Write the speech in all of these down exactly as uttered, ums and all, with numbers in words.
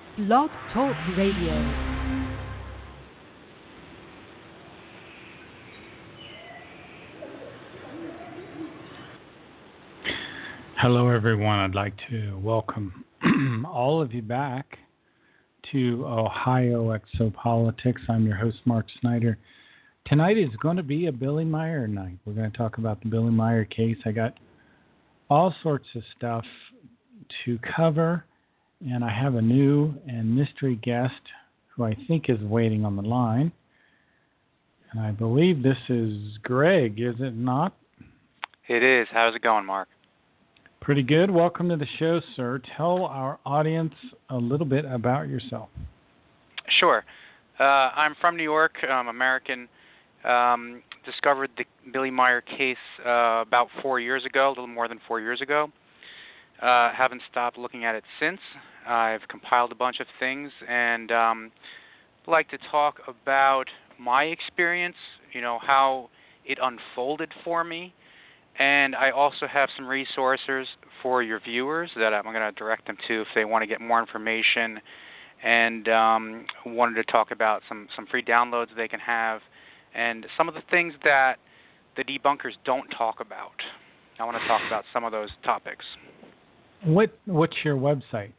Blog Talk Radio. Hello, everyone. I'd like to welcome all of you back to Ohio Exopolitics. I'm your host, Mark Snyder. Tonight is going to be a Billy Meier night. We're going to talk about the Billy Meier case. I got all sorts of stuff to cover, and I have a new and mystery guest who I think is waiting on the line. And I believe this is Greg, is it not? It is. How's it going, Mark? Pretty good. Welcome to the show, sir. Tell our audience a little bit about yourself. Sure. Uh, I'm from New York. I'm American. Um, discovered the Billy Meier case uh, about four years ago, a little more than four years ago. Uh, haven't stopped looking at it since. I've compiled a bunch of things, and um, I'd like to talk about my experience, you know, how it unfolded for me. And I also have some resources for your viewers that I'm going to direct them to if they want to get more information, and um, wanted to talk about some, some free downloads they can have and some of the things that the debunkers don't talk about. I want to talk about some of those topics. What What's your website?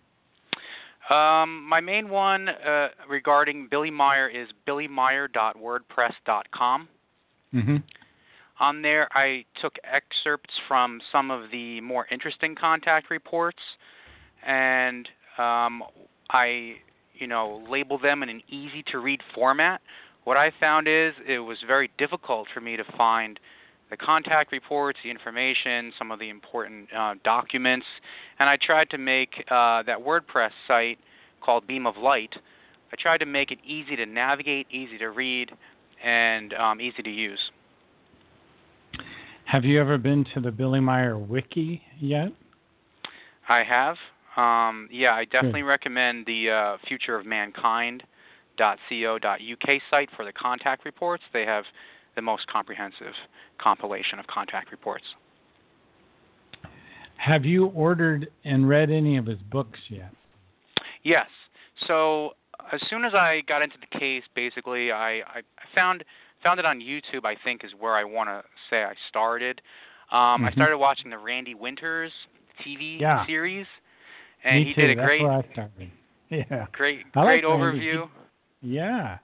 Um, my main one uh, regarding Billy Meier is billy meier dot wordpress dot com. Mm-hmm. On there, I took excerpts from some of the more interesting contact reports, and um, I, you know, labeled them in an easy-to-read format. What I found is it was very difficult for me to find the contact reports, the information, some of the important uh, documents, and I tried to make uh, that WordPress site called Beam of Light. I tried to make it easy to navigate, easy to read, and um, easy to use. Have you ever been to the Billy Meier Wiki yet? I have. Um, yeah, I definitely Good. recommend the uh, future of mankind dot co dot uk site for the contact reports. They have the most comprehensive compilation of contact reports. Have you ordered and read any of his books yet? Yes. So as soon as I got into the case, basically, I, I found found it on YouTube, I think, is where I want to say I started. Um, mm-hmm. I started watching the Randy Winters T V yeah. series, and Me he too. did a That's great, where I started. Yeah. great, I great like Randy. overview. He, yeah.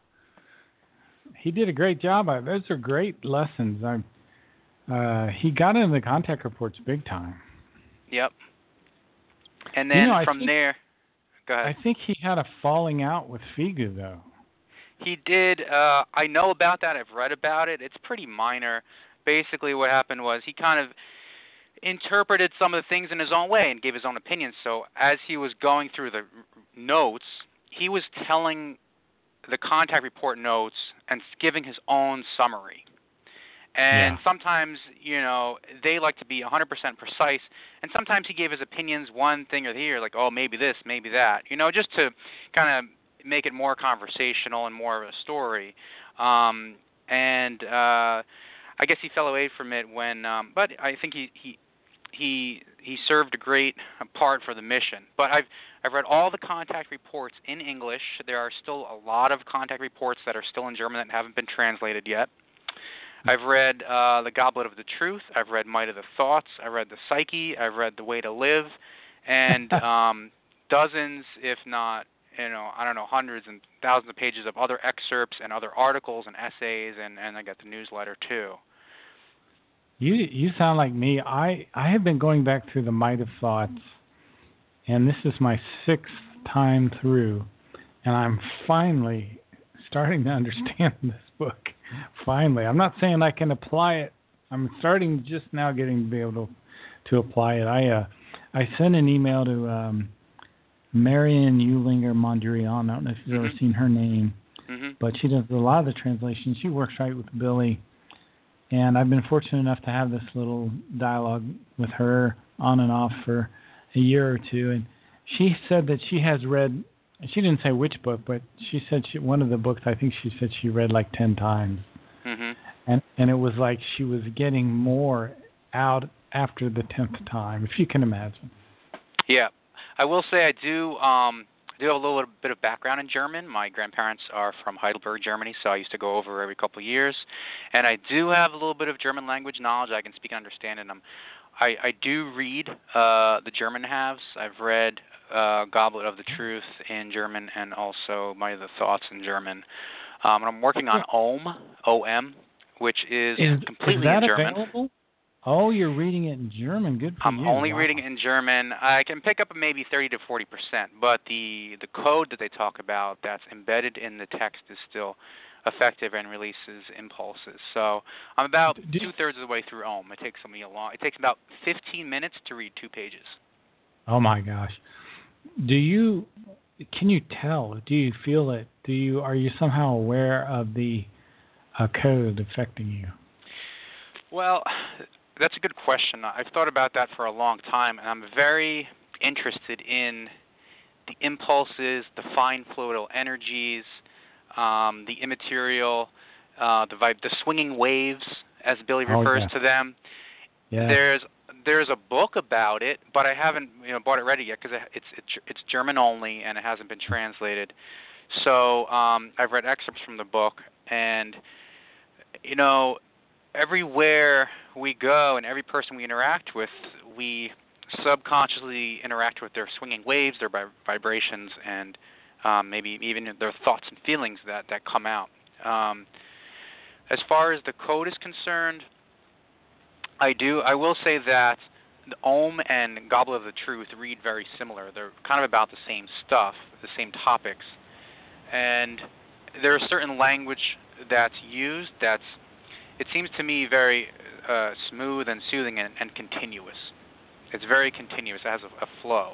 He did a great job. Those are great lessons. I, uh, he got into the contact reports big time. Yep. And then you know, from think, there, go ahead. I think he had a falling out with Figu, though. He did. Uh, I know about that. I've read about it. It's pretty minor. Basically, what happened was he kind of interpreted some of the things in his own way and gave his own opinions. So as he was going through the notes, he was telling the contact report notes and giving his own summary. And yeah. sometimes, you know, they like to be one hundred percent precise, and sometimes he gave his opinions one thing or the other, like, oh, maybe this, maybe that, you know, just to kind of make it more conversational and more of a story. Um, and uh, I guess he fell away from it when, um, but I think he, he he he served a great part for the mission. But I've I've read all the contact reports in English. There are still a lot of contact reports that are still in German that haven't been translated yet. I've read uh, The Goblet of the Truth. I've read Might of the Thoughts. I've read The Psyche. I've read The Way to Live, and um, dozens, if not, you know, I don't know, hundreds and thousands of pages of other excerpts and other articles and essays, and, and I got the newsletter too. You you sound like me. I, I have been going back through the Might of Thoughts, and this is my sixth time through, and I'm finally starting to understand this book. Finally. I'm not saying I can apply it. I'm starting just now getting to be able to, to apply it. I uh, I sent an email to um, Marion Eulinger Mondrian. I don't know if you've mm-hmm. ever seen her name, mm-hmm. but she does a lot of the translations. She works right with Billy. And I've been fortunate enough to have this little dialogue with her on and off for a year or two. And she said that she has read, she didn't say which book, but she said she, one of the books, I think she said she read like ten times. Mm-hmm. And and it was like she was getting more out after the tenth time, if you can imagine. Yeah. I will say I do um, do have a little bit of background in German. My grandparents are from Heidelberg, Germany, so I used to go over every couple of years. And I do have a little bit of German language knowledge. I can speak and understand it. And I'm, I, I do read uh, the German halves. I've read uh, Goblet of the Truth in German and also My the Thoughts in German. Um, and I'm working on Om, O M, which is, is completely is that in German. Available? Oh, you're reading it in German. Good for I'm you. only Wow. reading it in German. I can pick up maybe thirty to forty percent, but the the code that they talk about that's embedded in the text is still effective and releases impulses. So I'm about Did, two thirds of the way through Om. It takes me a long. It takes about fifteen minutes to read two pages. Oh my gosh. Do you? Can you tell? Do you feel it? Do you? Are you somehow aware of the uh, code affecting you? Well, that's a good question. I've thought about that for a long time, and I'm very interested in the impulses, the fine fluidal energies, um, the immaterial, uh, the vibe, the swinging waves, as Billy Oh, refers yeah. to them. Yeah. There's there's a book about it, but I haven't you know bought it ready yet because it's it's it's German only and it hasn't been translated. So um, I've read excerpts from the book, and you know. Everywhere we go and every person we interact with, we subconsciously interact with their swinging waves, their vib- vibrations, and um, maybe even their thoughts and feelings that, that come out. Um, as far as the code is concerned, I do. I will say that the Om and Goblet of the Truth read very similar. They're kind of about the same stuff, the same topics, and there's certain language that's used that's it seems to me very uh, smooth and soothing and, and continuous. It's very continuous. It has a, a flow.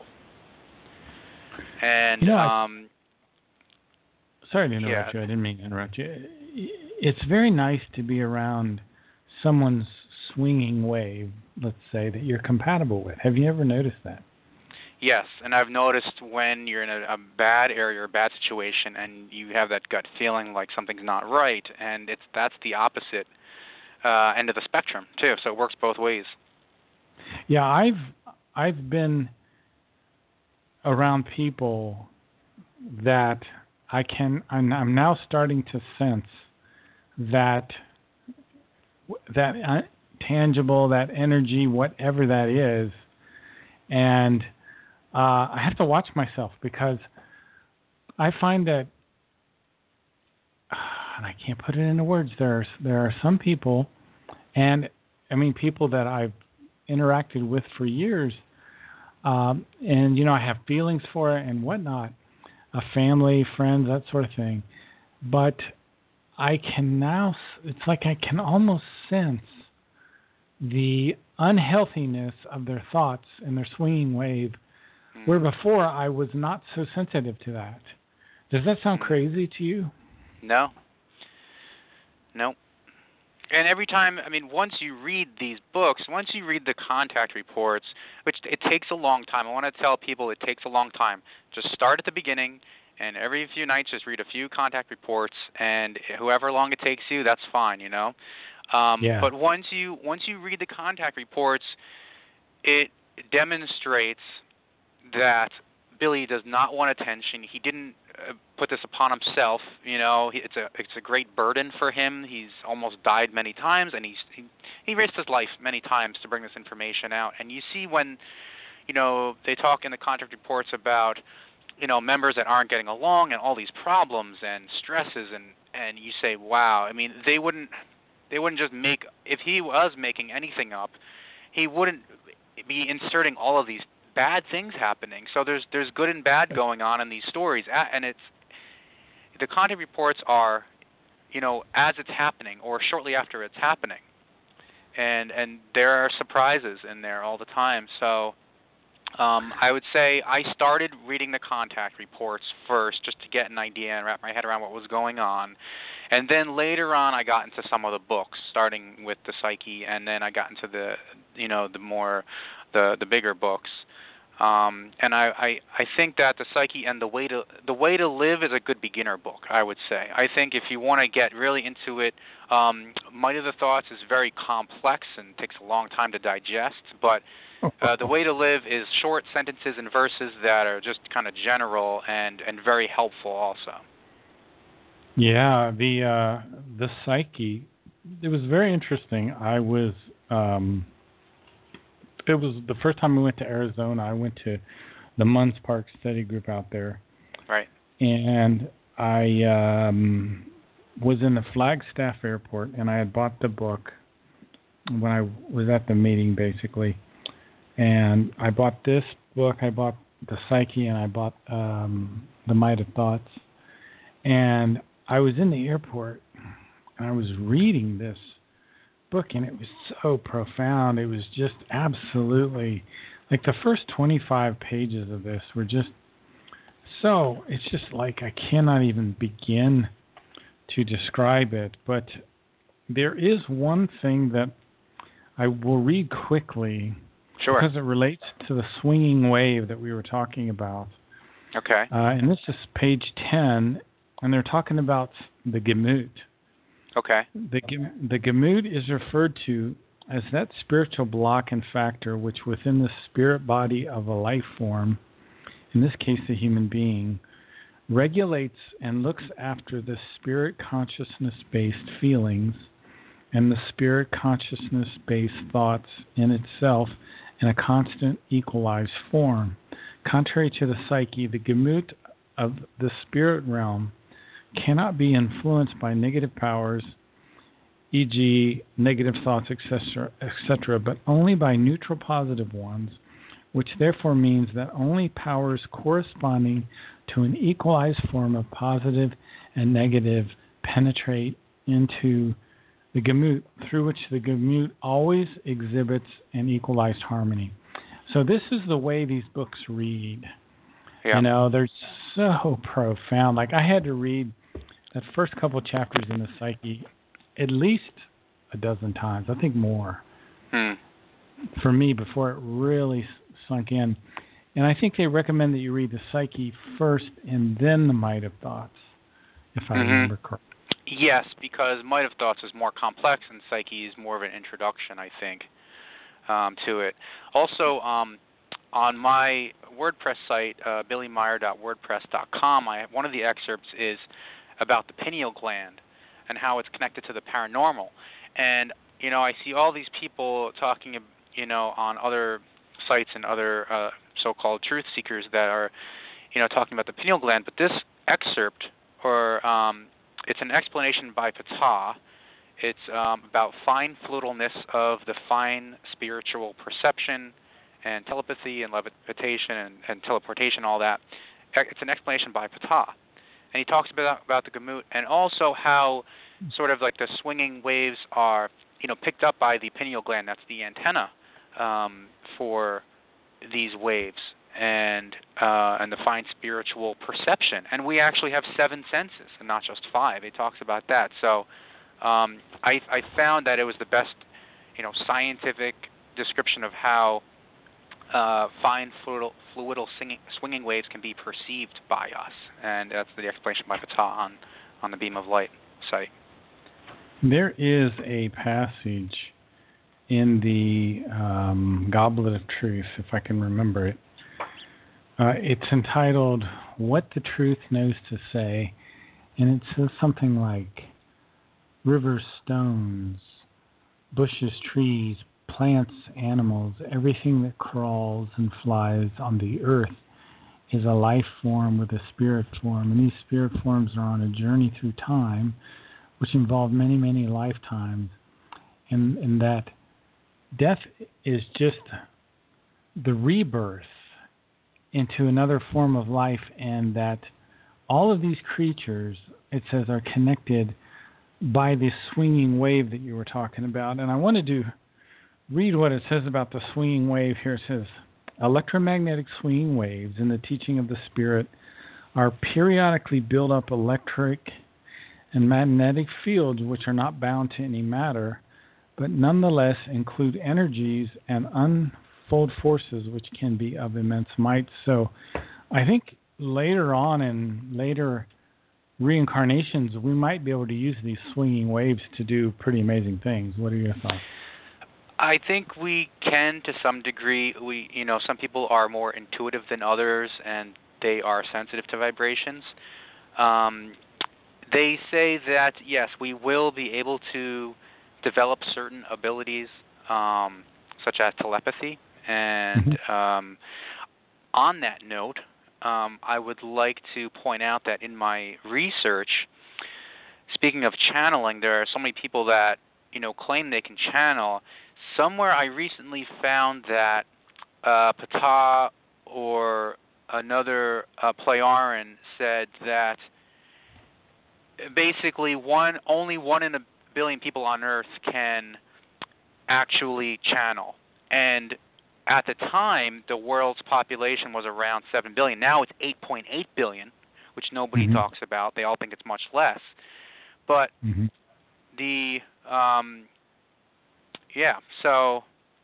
And You know, I- um, Sorry to interrupt yeah. you. I didn't mean to interrupt you. It's very nice to be around someone's swinging wave, let's say, that you're compatible with. Have you ever noticed that? Yes, and I've noticed when you're in a, a bad area or a bad situation and you have that gut feeling like something's not right, and it's that's the opposite uh, end of the spectrum too. So it works both ways. Yeah, I've I've been around people that I can I'm, I'm now starting to sense that that uh, tangible, that energy, whatever that is, and uh, I have to watch myself because I find that, and I can't put it into words. There are there are some people, and I mean people that I've interacted with for years, um, and you know I have feelings for it and whatnot, a family, friends, that sort of thing. But I can now, it's like I can almost sense the unhealthiness of their thoughts and their swinging wave, mm. where before I was not so sensitive to that. Does that sound mm. crazy to you? No. No. And every time, I mean, once you read these books, once you read the contact reports, which it takes a long time. I want to tell people it takes a long time. Just start at the beginning, and every few nights just read a few contact reports, and however long it takes you, that's fine, you know. Um, yeah. But once you once you read the contact reports, it demonstrates that Billy does not want attention. He didn't uh, put this upon himself. You know, he, it's a it's a great burden for him. He's almost died many times, and he's he, he risked his life many times to bring this information out. And you see when, you know, they talk in the contact reports about, you know, members that aren't getting along and all these problems and stresses, and and you say, wow. I mean, they wouldn't they wouldn't just make, if he was making anything up, he wouldn't be inserting all of these bad things happening. So there's there's good and bad going on in these stories, and it's the contact reports are, you know, as it's happening or shortly after it's happening, and and there are surprises in there all the time. So um, I would say I started reading the contact reports first just to get an idea and wrap my head around what was going on, and then later on I got into some of the books, starting with the Psyche, and then I got into the, you know, the more the the bigger books. Um, and I, I, I think that the Psyche and the way to the way to live is a good beginner book, I would say. I think if you want to get really into it, um, Might of the Thoughts is very complex and takes a long time to digest. But uh, the way to live is short sentences and verses that are just kind of general and, and very helpful also. Yeah, the uh, the Psyche. It was very interesting. I was. Um, It was the first time we went to Arizona. I went to the Munns Park study group out there. Right. And I um, was in the Flagstaff airport, and I had bought the book when I was at the meeting, basically. And I bought this book. I bought the Psyche, and I bought um, the Might of Thoughts. And I was in the airport, and I was reading this book, and it was so profound. It was just absolutely, like the first twenty-five pages of this were just so, it's just like I cannot even begin to describe it. But there is one thing that I will read quickly. Sure. Because it relates to the swinging wave that we were talking about. Okay. Uh, and this is page ten, and they're talking about the Gemut. Okay. The, the Gemut is referred to as that spiritual block and factor which within the spirit body of a life form, in this case the human being, regulates and looks after the spirit consciousness-based feelings and the spirit consciousness-based thoughts in itself in a constant equalized form. Contrary to the Psyche, the Gemut of the spirit realm cannot be influenced by negative powers, for example, negative thoughts, et cetera, et cetera, but only by neutral positive ones, which therefore means that only powers corresponding to an equalized form of positive and negative penetrate into the Gemut, through which the Gemut always exhibits an equalized harmony. So this is the way these books read. Yeah. You know, they're so profound. Like I had to read that first couple chapters in the Psyche at least a dozen times, I think more, hmm. for me before it really sunk in. And I think they recommend that you read the Psyche first and then the Might of Thoughts, if I mm-hmm. remember correctly. Yes, because Might of Thoughts is more complex and Psyche is more of an introduction, I think, um, to it. Also, um, on my WordPress site, uh, billy meyer dot wordpress dot com, I have, one of the excerpts is about the pineal gland and how it's connected to the paranormal. And, you know, I see all these people talking, you know, on other sites and other uh, so-called truth seekers that are, you know, talking about the pineal gland. But this excerpt, or um, it's an explanation by Ptah. It's um, about fine fluidalness of the fine spiritual perception and telepathy and levitation and, and teleportation, all that. It's an explanation by Ptah. And he talks about about the Gemut and also how sort of like the swinging waves are, you know, picked up by the pineal gland. That's the antenna um, for these waves and uh, and the fine spiritual perception. And we actually have seven senses and not just five. He talks about that. So um, I I found that it was the best, you know, scientific description of how Uh, fine fluidal, fluidal singing, swinging waves can be perceived by us, and that's the explanation by Ptah on, on the Beam of Light site. There is a passage in the um, Goblet of Truth, if I can remember it. Uh, it's entitled, What the Truth Knows to Say, and it says something like, rivers, stones, bushes, trees, plants, animals, everything that crawls and flies on the earth is a life form with a spirit form. And these spirit forms are on a journey through time, which involve many, many lifetimes. And, and that death is just the rebirth into another form of life, and that all of these creatures, it says, are connected by this swinging wave that you were talking about. And I wanted to read what it says about the swinging wave here. It says, electromagnetic swinging waves in the teaching of the Spirit are periodically built up electric and magnetic fields which are not bound to any matter, but nonetheless include energies and fold forces which can be of immense might. So I think later on in later reincarnations, we might be able to use these swinging waves to do pretty amazing things. What are your thoughts? I think we can to some degree. We, you know, some people are more intuitive than others, and they are sensitive to vibrations. Um, they say that, yes, we will be able to develop certain abilities, um, such as telepathy. And Mm-hmm. um, on that note, um, I would like to point out that in my research, speaking of channeling, there are so many people that, you know, claim they can channel. Somewhere I recently found that uh, Ptah or another uh, Playaran said that basically one only one in a billion people on Earth can actually channel. And at the time, the world's population was around seven billion. Now it's eight point eight billion, which nobody Mm-hmm. talks about. They all think it's much less. But Mm-hmm. the um, yeah, so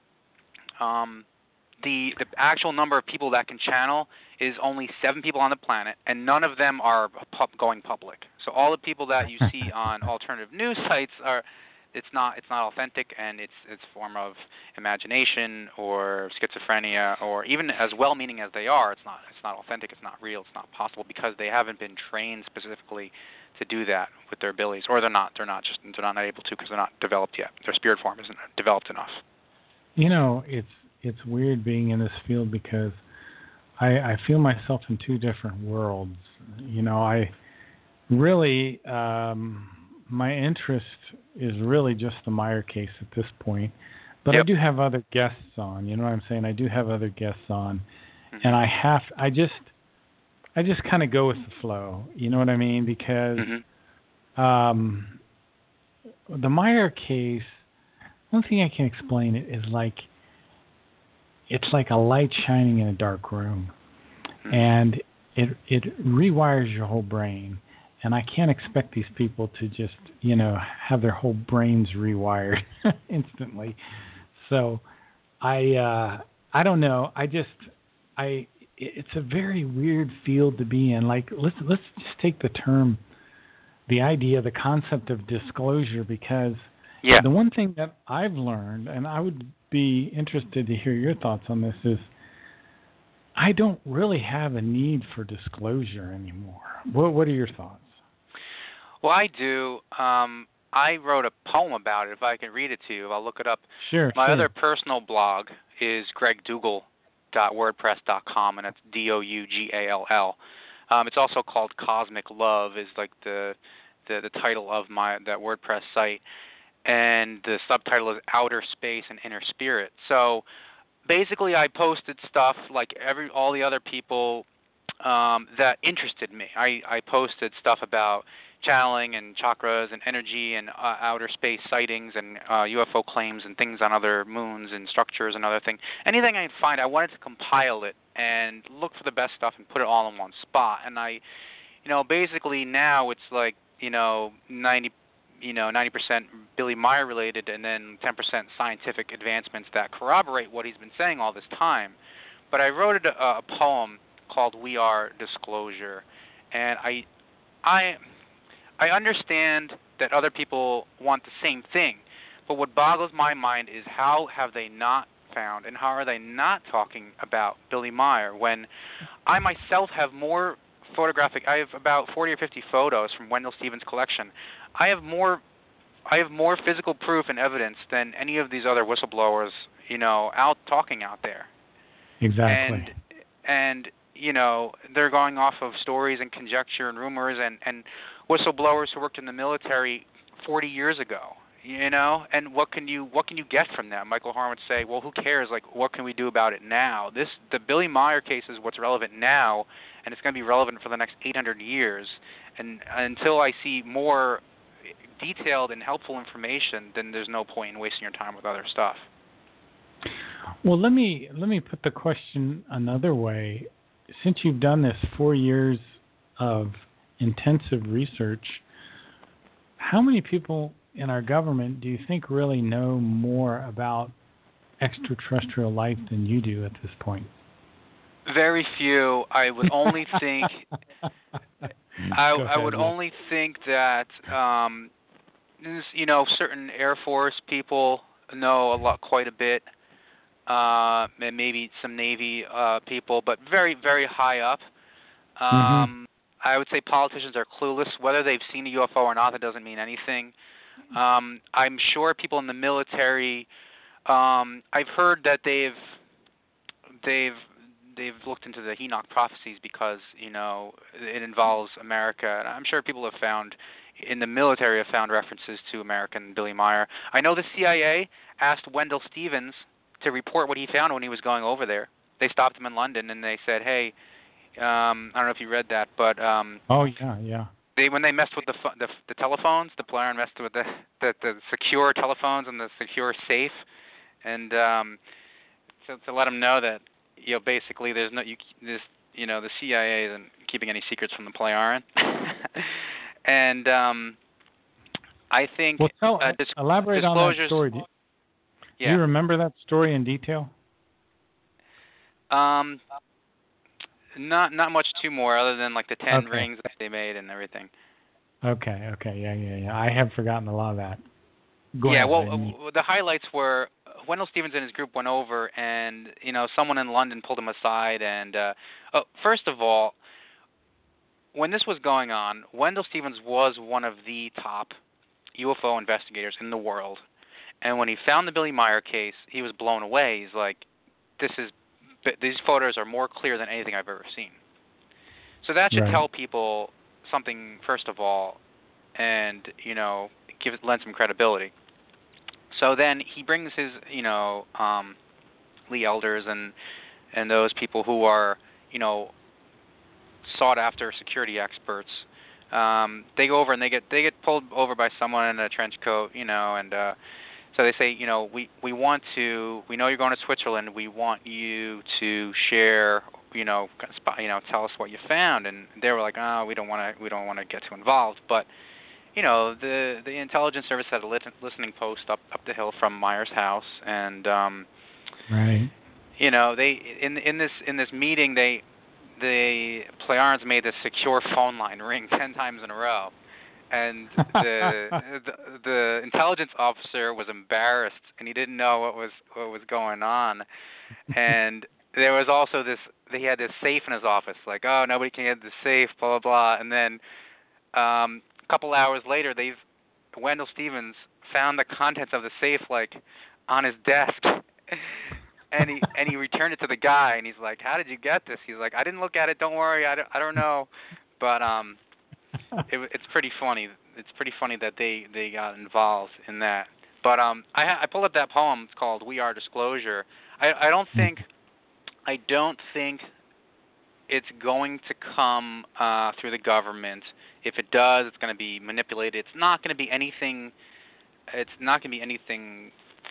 um, the the actual number of people that can channel is only seven people on the planet, and none of them are pub- going public. So all the people that you see on alternative news sites are, it's not it's not authentic, and it's it's a form of imagination or schizophrenia, or even as well-meaning as they are, it's not it's not authentic, it's not real, it's not possible, because they haven't been trained specifically to do that with their abilities, or they're not they're not just they're not able to because they're not developed yet. Their spirit form isn't developed enough. You know, it's it's weird being in this field because I, I feel myself in two different worlds. You know, I really um, my interest is really just the Meyer case at this point, but Yep. I do have other guests on. You know what I'm saying? I do have other guests on, Mm-hmm. and I have I just I just kind of go with the flow. You know what I mean? Because Mm-hmm. um, the Meyer case, one thing I can explain it is like it's like a light shining in a dark room, Mm-hmm. and it it rewires your whole brain. And I can't expect these people to just, you know, have their whole brains rewired instantly. So I uh, I don't know. I just I it's a very weird field to be in. Like let's let's just take the term, the idea, the concept of disclosure, because Yeah. the one thing that I've learned, and I would be interested to hear your thoughts on this, is I don't really have a need for disclosure anymore. What What are your thoughts? Well, I do. Um, I wrote a poem about it. If I can read it to you, I'll look it up. Sure. My sure. other personal blog is greg dougal dot wordpress dot com, and it's D O U G A L L. Um, it's also called Cosmic Love, is like the, the the title of my that WordPress site, and the subtitle is Outer Space and Inner Spirit. So basically, I posted stuff like every all the other people um, that interested me. I, I posted stuff about channeling and chakras and energy and uh, outer space sightings and uh, U F O claims and things on other moons and structures and other things. Anything I could find, I wanted to compile it and look for the best stuff and put it all in one spot. And I, you know, basically now it's like, you know, ninety, you know, ninety percent Billy Meyer related, and then ten percent scientific advancements that corroborate what he's been saying all this time. But I wrote a, a poem called "We Are Disclosure," and I, I. I understand that other people want the same thing, but what boggles my mind is how have they not found and how are they not talking about Billy Meyer when I myself have more photographic, I have about forty or fifty photos from Wendell Stevens' collection. I have more I have more physical proof and evidence than any of these other whistleblowers, you know, out talking out there. Exactly. And and you know, they're going off of stories and conjecture and rumors and, and whistleblowers who worked in the military forty years ago, you know, and what can you what can you get from them? Michael Horn would say, well, who cares? Like, what can we do about it now? This the Billy Meyer case is what's relevant now, and it's going to be relevant for the next eight hundred years. And until I see more detailed and helpful information, then there's no point in wasting your time with other stuff. Well, let me let me put the question another way. Since you've done this four years of intensive research, how many people in our government do you think really know more about extraterrestrial life than you do at this point. Very few. I would only think. I, Go I would ahead, yeah. only think that um, this, you know, certain Air Force people know a lot, quite a bit, uh, and maybe some Navy uh, people, but very, very high up. Um, Mm-hmm. I would say politicians are clueless. Whether they've seen a U F O or not, that doesn't mean anything. Um, I'm sure people in the military. Um, I've heard that they've they've they've looked into the Enoch prophecies because you know it involves America, and I'm sure people have found in the military have found references to America and Billy Meyer. I know the C I A asked Wendell Stevens to report what he found when he was going over there. They stopped him in London and they said, "Hey, um, I don't know if you read that, but um, oh yeah, yeah." They when they messed with the the, the telephones, the Polaron messed with the, the the secure telephones and the secure safe, and um, to, to let them know that you know basically there's no you this you know the C I A isn't keeping any secrets from the Polaron, and um, I think Well, tell, uh, dis- elaborate on that story. Do you, yeah. do you remember that story in detail? Um, not not much too more other than like the ten Okay. rings that they made and everything. Okay, okay, yeah, yeah, yeah. I have forgotten a lot of that. Go yeah, ahead, well, Randy. uh, the highlights were Wendell Stevens and his group went over, and you know, someone in London pulled him aside. And uh, oh, first of all, when this was going on, Wendell Stevens was one of the top U F O investigators in the world. And when he found the Billy Meyer case, he was blown away. He's like, "This is these photos are more clear than anything I've ever seen." So that should Right. tell people something, first of all, and you know, give it lend some credibility. So then he brings his, you know, um, Lee Elders and and those people who are, you know, sought after security experts. Um, they go over and they get they get pulled over by someone in a trench coat, you know, and uh, so they say, you know, we we want to, we know you're going to Switzerland. We want you to share, you know, you know, tell us what you found. And they were like, oh, we don't want to, we don't want to get too involved. But you know, the the intelligence service had a listening post up up the hill from Meyer's house, and um, right. you know, they in in this in this meeting they the Pleiarans made this secure phone line ring ten times in a row, and the, the the intelligence officer was embarrassed and he didn't know what was what was going on, and there was also this he had this safe in his office, like, oh, nobody can get the safe, blah blah blah, and then um, a couple hours later, they've Wendell Stevens found the contents of the safe like on his desk. And he and he returned it to the guy, and he's like, "How did you get this?" He's like, "I didn't look at it. Don't worry. I don't, I don't know." But um, it, it's pretty funny. It's pretty funny that they, they got involved in that. But um, I I pulled up that poem. It's called "We Are Disclosure." I I don't think I don't think it's going to come uh, through the government. If it does, it's going to be manipulated. It's not going to be anything. It's not going to be anything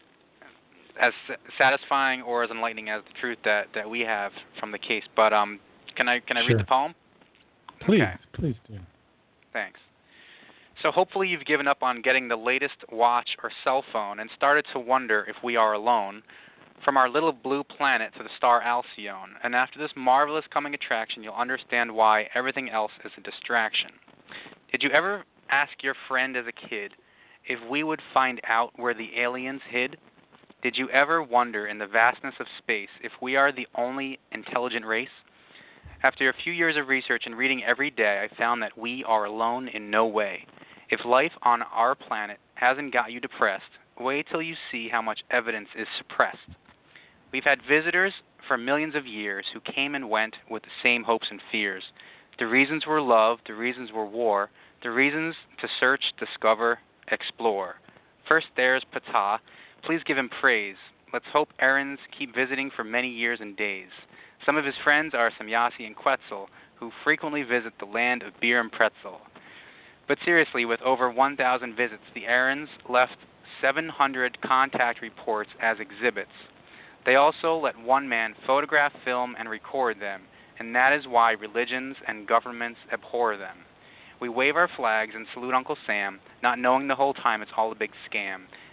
as satisfying or as enlightening as the truth that, that we have from the case. But um, can I can I Sure. read the poem? Please, Okay. please do. Thanks. So hopefully you've given up on getting the latest watch or cell phone and started to wonder if we are alone, from our little blue planet to the star Alcyone. And after this marvelous coming attraction, you'll understand why everything else is a distraction. Did you ever ask your friend as a kid if we would find out where the aliens hid? Did you ever wonder in the vastness of space if we are the only intelligent race? After a few years of research and reading every day, I found that we are alone in no way. If life on our planet hasn't got you depressed, wait till you see how much evidence is suppressed. We've had visitors for millions of years who came and went with the same hopes and fears. The reasons were love, the reasons were war, the reasons to search, discover, explore. First there's Ptah. Please give him praise. Let's hope Aaron's keep visiting for many years and days. Some of his friends are Samyasi and Quetzal, who frequently visit the land of beer and pretzel. But seriously, with over one thousand visits, the Aarons left seven hundred contact reports as exhibits. They also let one man photograph, film, and record them, and that is why religions and governments abhor them. We wave our flags and salute Uncle Sam, not knowing the whole time it's all a big scam.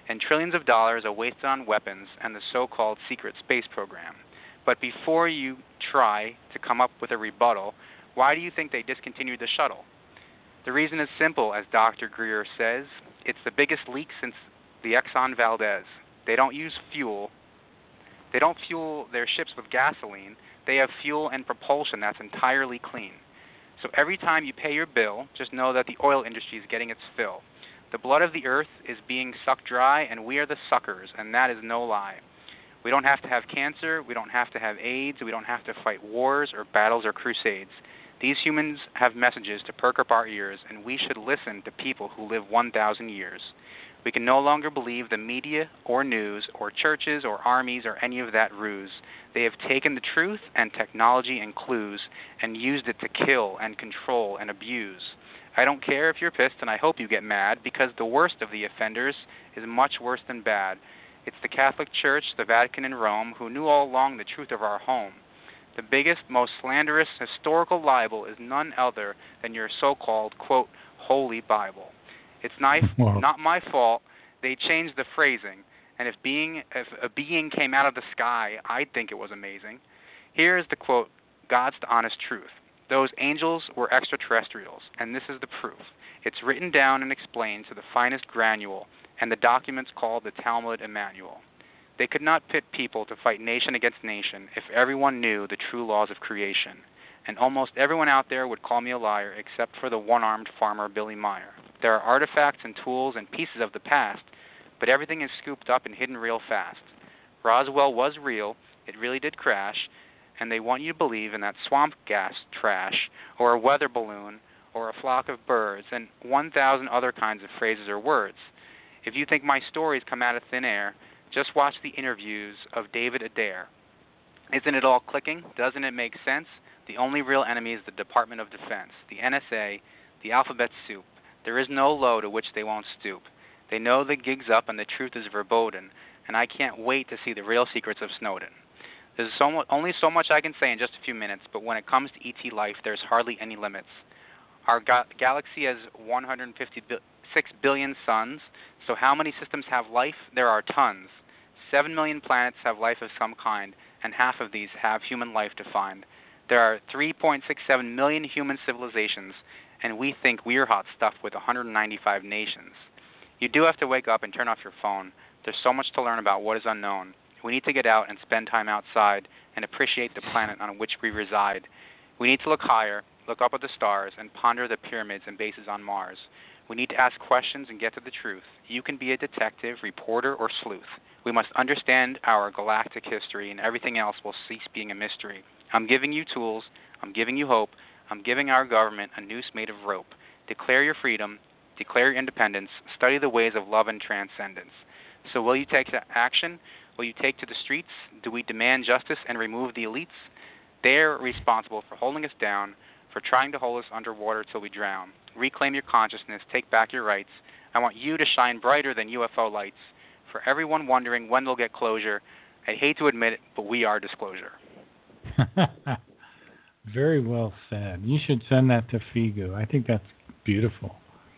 and trillions of dollars are wasted on weapons and the so-called secret space program. But before you try to come up with a rebuttal, why do you think they discontinued the shuttle? The reason is simple, as Doctor Greer says. It's the biggest leak since the Exxon Valdez. They don't use fuel. They don't fuel their ships with gasoline. They have fuel and propulsion that's entirely clean. So every time you pay your bill, just know that the oil industry is getting its fill. The blood of the earth is being sucked dry, and we are the suckers, and that is no lie. We don't have to have cancer. We don't have to have AIDS. We don't have to fight wars or battles or crusades. These humans have messages to perk up our ears, and we should listen to people who live one thousand years. We can no longer believe the media or news or churches or armies or any of that ruse. They have taken the truth and technology and clues and used it to kill and control and abuse. I don't care if you're pissed, and I hope you get mad, because the worst of the offenders is much worse than bad. It's the Catholic Church, the Vatican, and Rome who knew all along the truth of our home. The biggest, most slanderous historical libel is none other than your so-called, quote, Holy Bible. It's not, not my fault. They changed the phrasing, and if being if a being came out of the sky, I'd think it was amazing. Here is the quote, God's the honest truth. Those angels were extraterrestrials, and this is the proof. It's written down and explained to the finest granule, and the document's called the Talmud Emmanuel. They could not pit people to fight nation against nation if everyone knew the true laws of creation. And almost everyone out there would call me a liar except for the one-armed farmer Billy Meyer. There are artifacts and tools and pieces of the past, but everything is scooped up and hidden real fast. Roswell was real, it really did crash, and they want you to believe in that swamp gas trash, or a weather balloon, or a flock of birds, and one thousand other kinds of phrases or words. If you think my stories come out of thin air, just watch the interviews of David Adair. Isn't it all clicking? Doesn't it make sense? The only real enemy is the Department of Defense, the N S A, the alphabet soup. There is no low to which they won't stoop. They know the gig's up and the truth is verboten, and I can't wait to see the real secrets of Snowden. There's so mu- only so much I can say in just a few minutes, but when it comes to E T life, there's hardly any limits. Our ga- galaxy has one hundred fifty-six billion suns, so how many systems have life? There are tons. Seven million planets have life of some kind, and half of these have human life to find. There are three point six seven million human civilizations, and we think we're hot stuff with one hundred ninety-five nations. You do have to wake up and turn off your phone. There's so much to learn about what is unknown. We need to get out and spend time outside and appreciate the planet on which we reside. We need to look higher, look up at the stars, and ponder the pyramids and bases on Mars. We need to ask questions and get to the truth. You can be a detective, reporter, or sleuth. We must understand our galactic history, and everything else will cease being a mystery. I'm giving you tools. I'm giving you hope. I'm giving our government a noose made of rope. Declare your freedom. Declare your independence. Study the ways of love and transcendence. So will you take action? Will you take to the streets? Do we demand justice and remove the elites? They're responsible for holding us down, for trying to hold us underwater till we drown. Reclaim your consciousness. Take back your rights. I want you to shine brighter than U F O lights. For everyone wondering when they'll get closure, I hate to admit it, but we are disclosure. Very well said. You should send that to Figu. I think that's beautiful.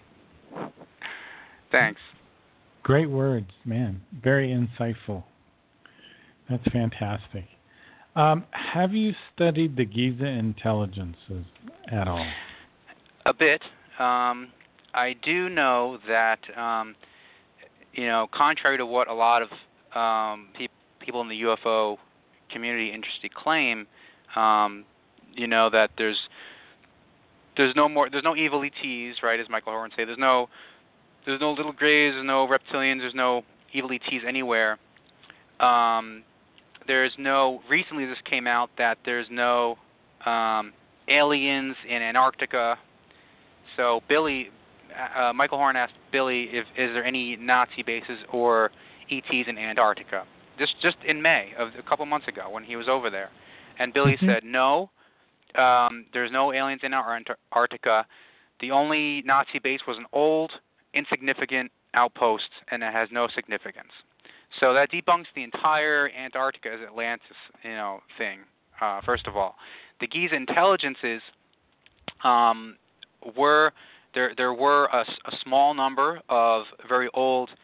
Thanks. Great words, man. Very insightful. That's fantastic. Um, have you studied the Giza intelligences at all? A bit. Um, I do know that, um, you know, contrary to what a lot of um, pe- people in the U F O community interested claim, um, you know, that there's there's no more there's no evil E Ts, right? As Michael Horn say, there's no there's no little grays, there's no reptilians, there's no evil E Ts anywhere. Um, there's no recently this came out that there's no um, aliens in Antarctica. So Billy, uh, Michael Horn asked Billy if is there any Nazi bases or E Ts in Antarctica? Just just in May of a couple months ago when he was over there, and Billy mm-hmm. said no, um, there's no aliens in Antarctica. The only Nazi base was an old, insignificant outpost, and it has no significance. So that debunks the entire Antarctica as Atlantis, you know, thing. Uh, first of all, the Giza intelligences um, were there. There were a, a small number of very old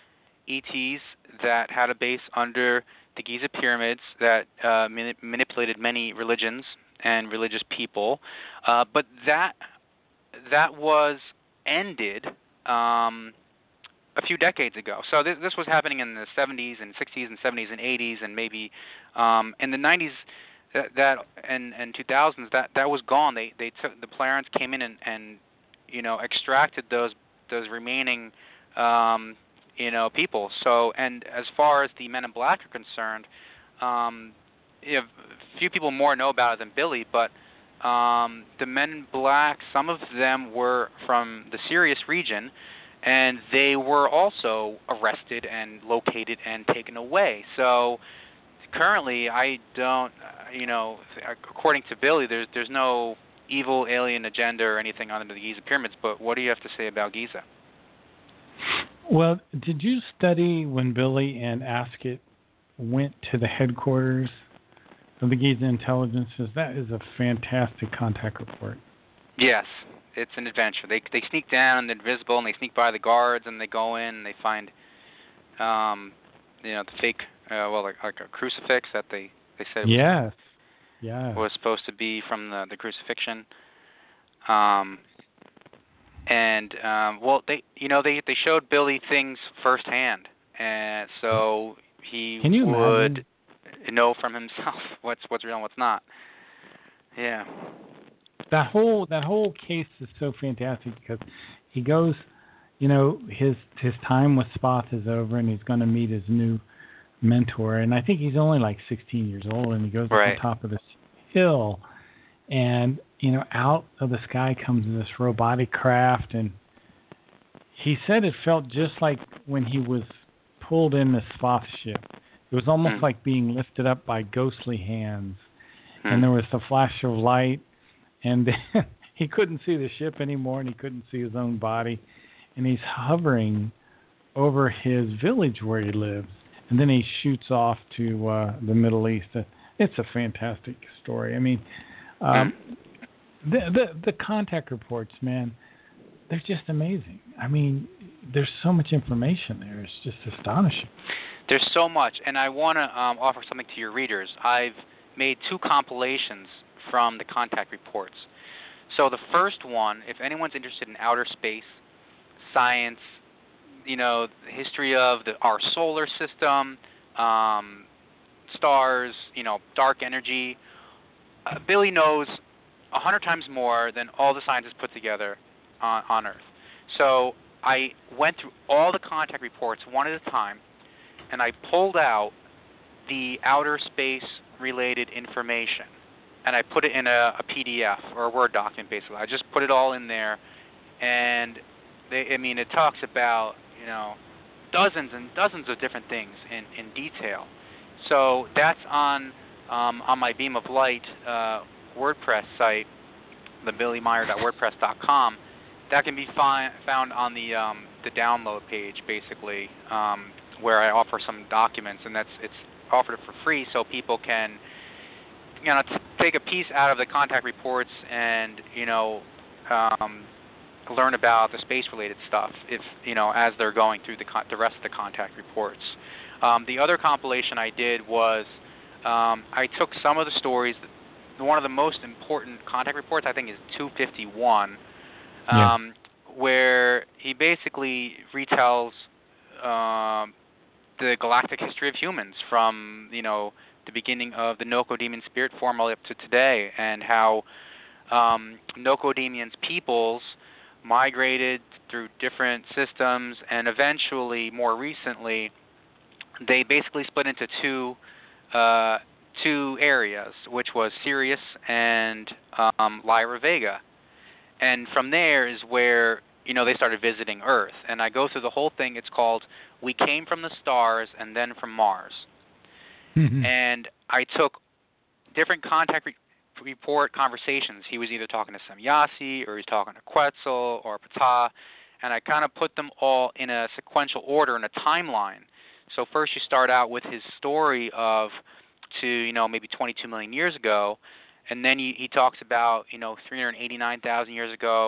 E Ts that had a base under the Giza pyramids that uh, mani- manipulated many religions and religious people, uh, but that that was ended um, a few decades ago. So this, this was happening in the seventies and sixties and seventies and eighties and maybe um, in the nineties that, that and, and two thousands that, that was gone. They they took the Plarians came in and, and you know extracted those those remaining um, you know people. So and as far as the Men in Black are concerned, um, you know, few people more know about it than Billy, but um, the Men in Black, some of them were from the Sirius region, and they were also arrested and located and taken away. So currently, I don't, uh, you know, according to Billy, there's there's no evil alien agenda or anything under the Giza pyramids. But what do you have to say about Giza? Well, did you study when Billy and Ascot went to the headquarters of the Giza Intelligences? That is a fantastic contact report. Yes, it's an adventure. They they sneak down, they're invisible, and they sneak by the guards, and they go in, and they find, um, you know, the fake, uh, well, like, like a crucifix that they they said yes, yeah, was supposed to be from the the crucifixion. Um, and um, well, they you know they they showed Billy things firsthand, and so he Can you would imagine? know from himself what's what's real and what's not. Yeah. That whole that whole case is so fantastic because he goes, you know, his his time with Spoth is over and he's going to meet his new mentor, and I think he's only like sixteen years old, and he goes right. to the top of this hill, and you know, out of the sky comes this robotic craft, and he said it felt just like when he was pulled in the Spoth ship. It was almost hmm. like being lifted up by ghostly hands, hmm. and there was the flash of light. And then he couldn't see the ship anymore, and he couldn't see his own body. And he's hovering over his village where he lives. And then he shoots off to uh, the Middle East. It's a fantastic story. I mean, um, the, the the contact reports, man, they're just amazing. I mean, there's so much information there. It's just astonishing. There's so much. And I want to um, offer something to your readers. I've made two compilations from the contact reports. So the first one, if anyone's interested in outer space, science, you know, the history of the, our solar system, um, stars, you know, dark energy, uh, Billy knows a hundred times more than all the scientists put together on, on Earth. So I went through all the contact reports one at a time, and I pulled out the outer space related information. And I put it in a, a P D F or a Word document, basically. I just put it all in there, and they, I mean, it talks about you know dozens and dozens of different things in, in detail. So that's on um, on my Beam of Light uh, WordPress site, the billy meyer dot wordpress dot com. That can be fi- found on the um, the download page, basically, um, where I offer some documents, and that's it's offered for free, so people can. You know, t- take a piece out of the contact reports and, you know, um, learn about the space-related stuff if, you know, as they're going through the, con- the rest of the contact reports. Um, the other compilation I did was um, I took some of the stories. One of the most important contact reports, I think, is two fifty-one, um, yeah. where he basically retells um, the galactic history of humans from, you know, the beginning of the Nocodemian spirit form all the way up to today, and how um, Nocodemians peoples migrated through different systems, and eventually, more recently, they basically split into two uh, two areas, which was Sirius and um, Lyra Vega. And from there is where you know they started visiting Earth. And I go through the whole thing. It's called "We Came from the Stars and Then from Mars." Mm-hmm. And I took different contact re- report conversations. He was either talking to Semjase, or he was talking to Quetzal or Ptah, and I kind of put them all in a sequential order in a timeline. So first you start out with his story of to, you know, maybe twenty-two million years ago, and then he, he talks about, you know, three hundred eighty-nine thousand years ago,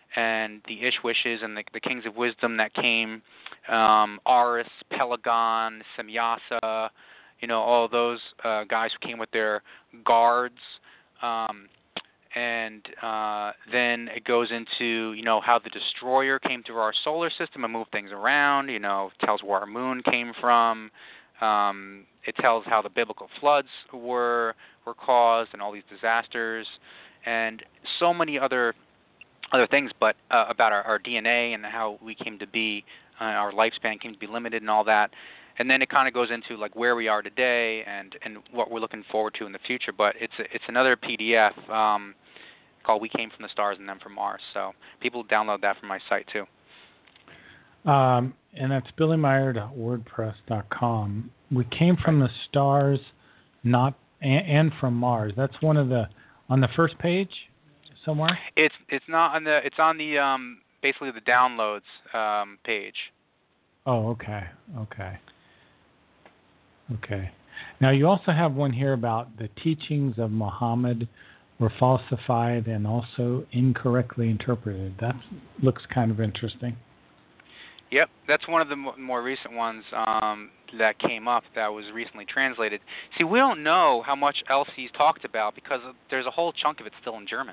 and the Ishwishes and the, the kings of wisdom that came, um, Aris, Pelagon, Semyasa, you know, all those uh, guys who came with their guards. Um, and uh, then it goes into, you know, how the destroyer came through our solar system and moved things around. You know, it tells where our moon came from. Um, it tells how the biblical floods were were caused and all these disasters, and so many other other things. But uh, about our, our D N A and how we came to be, uh, our lifespan came to be limited and all that. And then it kind of goes into like where we are today and, and what we're looking forward to in the future. But it's a, it's another P D F um, called "We Came from the Stars and Then from Mars." So people download that from my site too. Um, and that's billy meyer dot wordpress dot com. We came from the stars, not and, and from Mars. That's one of the on the first page somewhere. It's it's not on the it's on the um, basically the downloads um, page. Oh, okay, okay, okay. Now you also have one here about the teachings of Muhammad were falsified and also incorrectly interpreted. That looks kind of interesting. Yep, that's one of the more recent ones um, that came up that was recently translated. See, we don't know how much else he's talked about because there's a whole chunk of it still in German.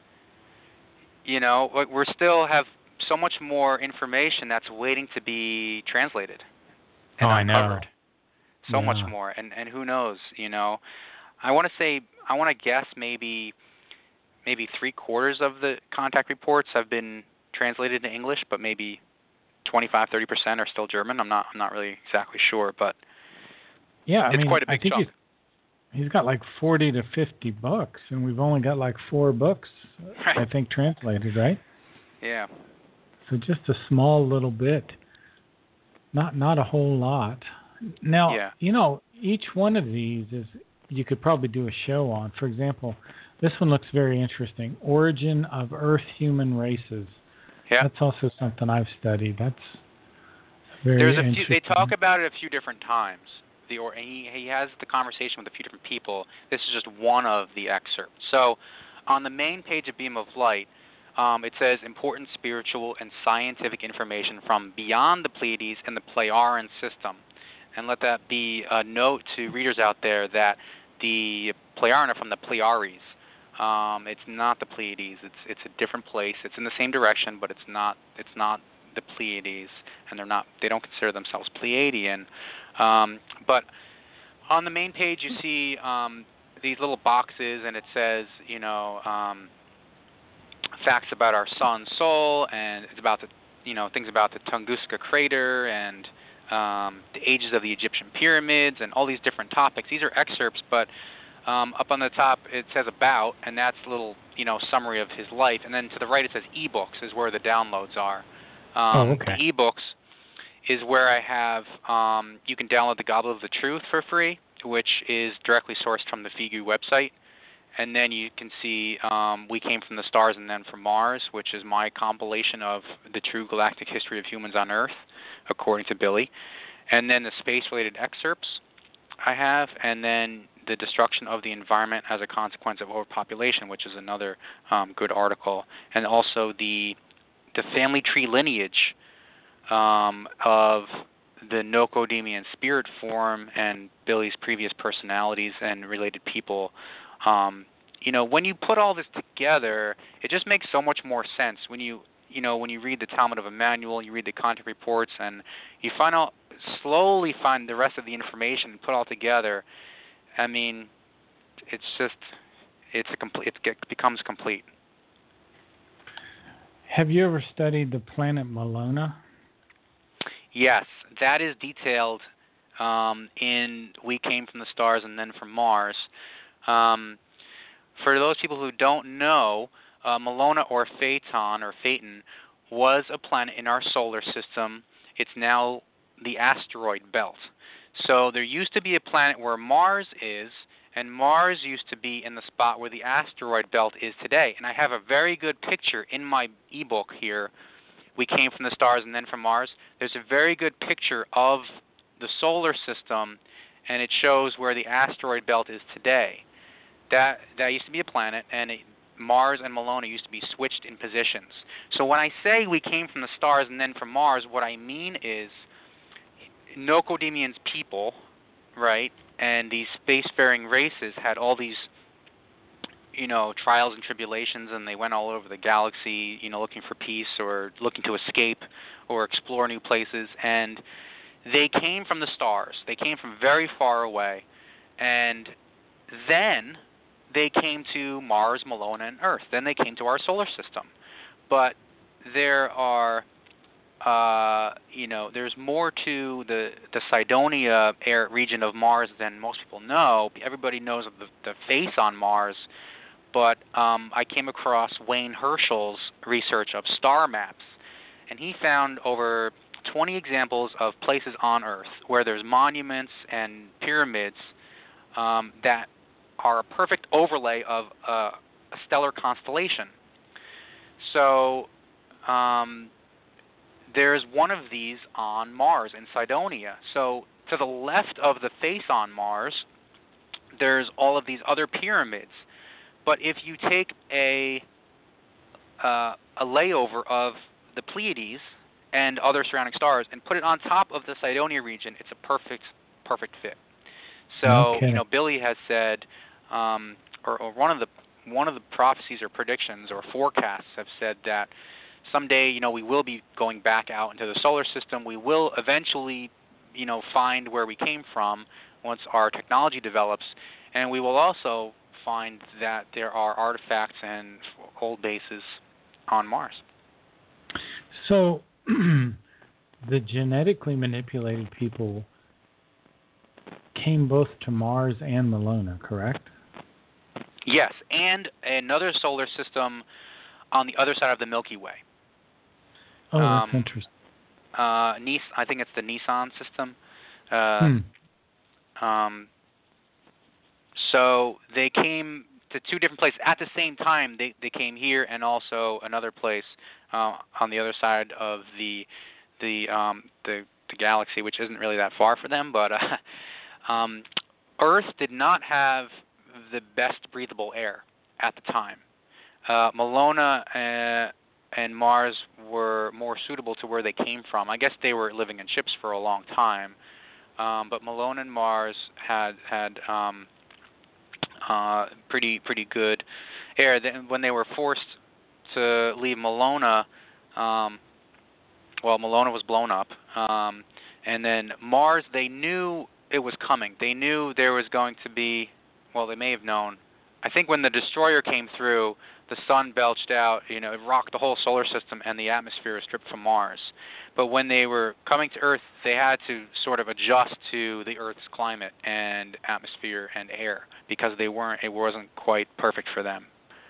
You know, we still have so much more information that's waiting to be translated and oh, uncovered. I know. So yeah. much more, and and who knows? You know, I want to say, I want to guess maybe maybe three quarters of the contact reports have been translated into English, but maybe twenty-five, thirty percent are still German. I'm not I'm not really exactly sure, but yeah, I it's mean, quite a big I think chunk. He's, he's got like forty to fifty books, and we've only got like four books, Right. I think, translated, right? Yeah. So just a small little bit, not not a whole lot. Now, Yeah. you know, each one of these is you could probably do a show on. For example, this one looks very interesting. Origin of Earth Human Races. Yeah. That's also something I've studied. That's very There's a interesting. few. They talk about it a few different times. The or he he has the conversation with a few different people. This is just one of the excerpts. So, on the main page of Beam of Light, um, it says important spiritual and scientific information from beyond the Pleiades and the Plejaren system, and let that be a note to readers out there that the Plejaren are from the Plejares. Um, it's not the Pleiades. It's it's a different place. It's in the same direction, but it's not it's not the Pleiades, and they're not they don't consider themselves Pleiadian. Um, but on the main page, you see um, these little boxes, and it says you know um, facts about our sun's soul, and it's about the you know things about the Tunguska crater and um, the ages of the Egyptian pyramids, and all these different topics. These are excerpts, but Um, up on the top, it says about, and that's a little, you know, summary of his life. And then to the right, it says ebooks is where the downloads are. Um, oh, okay. The ebooks is where I have, um, you can download the Goblet of the Truth for free, which is directly sourced from the Figu website. And then you can see um, We Came from the Stars and Then from Mars, which is my compilation of the true galactic history of humans on Earth, according to Billy. And then the space-related excerpts I have, and then the destruction of the environment as a consequence of overpopulation, which is another um, good article, and also the the family tree lineage um, of the Nocodemian spirit form and Billy's previous personalities and related people. Um, you know, when you put all this together, it just makes so much more sense. When you you know when you read the Talmud of Emmanuel, you read the contact reports, and you find out slowly find the rest of the information and put it all together. I mean, it's just, it's a complete, it becomes complete. Have you ever studied the planet Malona? Yes, that is detailed um, in We Came from the Stars and Then from Mars. Um, for those people who don't know, uh, Malona or Phaeton or Phaeton was a planet in our solar system. It's now the asteroid belt. So there used to be a planet where Mars is, and Mars used to be in the spot where the asteroid belt is today. And I have a very good picture in my ebook here, We Came from the Stars and Then from Mars. There's a very good picture of the solar system, and it shows where the asteroid belt is today. That that used to be a planet, and it, Mars and Malona used to be switched in positions. So when I say we came from the stars and then from Mars, what I mean is Nocodemian's people, right, and these spacefaring races had all these, you know, trials and tribulations, and they went all over the galaxy, you know, looking for peace or looking to escape or explore new places. And they came from the stars. They came from very far away. And then they came to Mars, Malona, and Earth. Then they came to our solar system. But there are, uh, you know, there's more to the, the Cydonia air region of Mars than most people know. Everybody knows of the, the face on Mars. But um, I came across Wayne Herschel's research of star maps, and he found over twenty examples of places on Earth where there's monuments and pyramids um, that are a perfect overlay of uh, a stellar constellation. So um, there's one of these on Mars in Cydonia. So to the left of the face on Mars, there's all of these other pyramids. But if you take a uh, a layover of the Pleiades and other surrounding stars and put it on top of the Cydonia region, it's a perfect perfect fit. So Okay. you know, Billy has said, um, or, or one of the one of the prophecies or predictions or forecasts have said that someday, you know, we will be going back out into the solar system. We will eventually, you know, find where we came from once our technology develops, and we will also find that there are artifacts and old bases on Mars. So the genetically manipulated people came both to Mars and Malona, correct? Yes, and another solar system on the other side of the Milky Way. Oh, that's Um, interesting. Uh, Nis- I think it's the Nissan system. Uh, Hmm. um, so they came to two different places at the same time. They they came here and also another place uh, on the other side of the the um, the the galaxy, which isn't really that far for them. But uh, um, Earth did not have the best breathable air at the time. Uh, Malona uh, and Mars were more suitable to where they came from. I guess they were living in ships for a long time, um, but Malona and Mars had had um, uh, pretty pretty good air. Then when they were forced to leave Malona, um, well, Malona was blown up, um, and then Mars, they knew it was coming. They knew there was going to be, well, they may have known. I think when the destroyer came through, the sun belched out, you know, it rocked the whole solar system and the atmosphere was stripped from Mars. But when they were coming to Earth, they had to sort of adjust to the Earth's climate and atmosphere and air because they weren't, it wasn't quite perfect for them.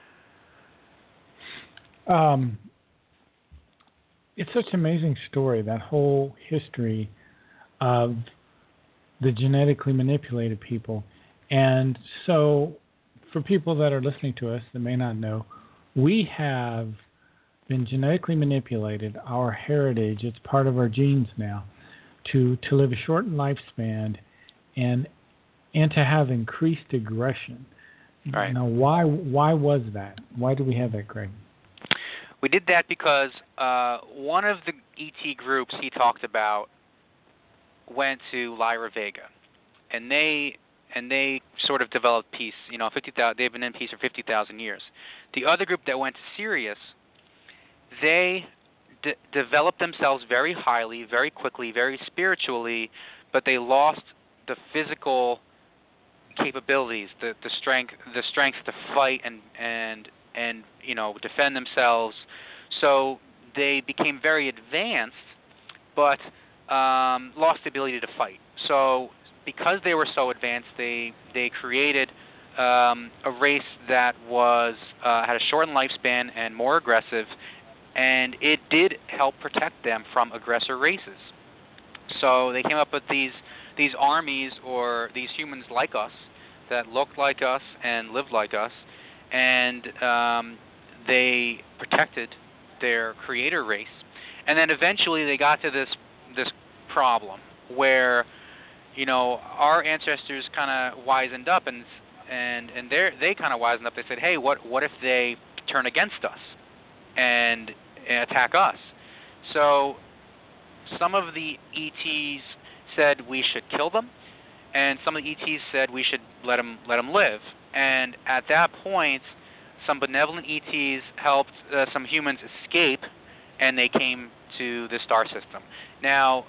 Um, it's such an amazing story, that whole history of the genetically manipulated people. And so for people that are listening to us that may not know, we have been genetically manipulated, our heritage, it's part of our genes now, to, to live a shortened lifespan and and to have increased aggression. Right. Now, why why was that? Why do we have that, Greg? We did that because uh, one of the E T groups he talked about went to Lyra Vega, and they and they sort of developed peace. You know, fifty thousand. They've been in peace for fifty thousand years. The other group that went to Sirius, they d- developed themselves very highly, very quickly, very spiritually, but they lost the physical capabilities, the the strength, the strength to fight and and and you know defend themselves. So they became very advanced, but um, lost the ability to fight. So because they were so advanced, they they created um, a race that was uh, had a shortened lifespan and more aggressive, and it did help protect them from aggressor races. So they came up with these these armies or these humans like us that looked like us and lived like us, and um, they protected their creator race. And then eventually they got to this this problem where, you know, our ancestors kind of wisened up and and and they they kind of wisened up. They said, hey, what what if they turn against us and, and attack us? So some of the E Ts said we should kill them, and some of the E Ts said we should let them let them live. And at that point, some benevolent E Ts helped uh, some humans escape, and they came to the star system. Now,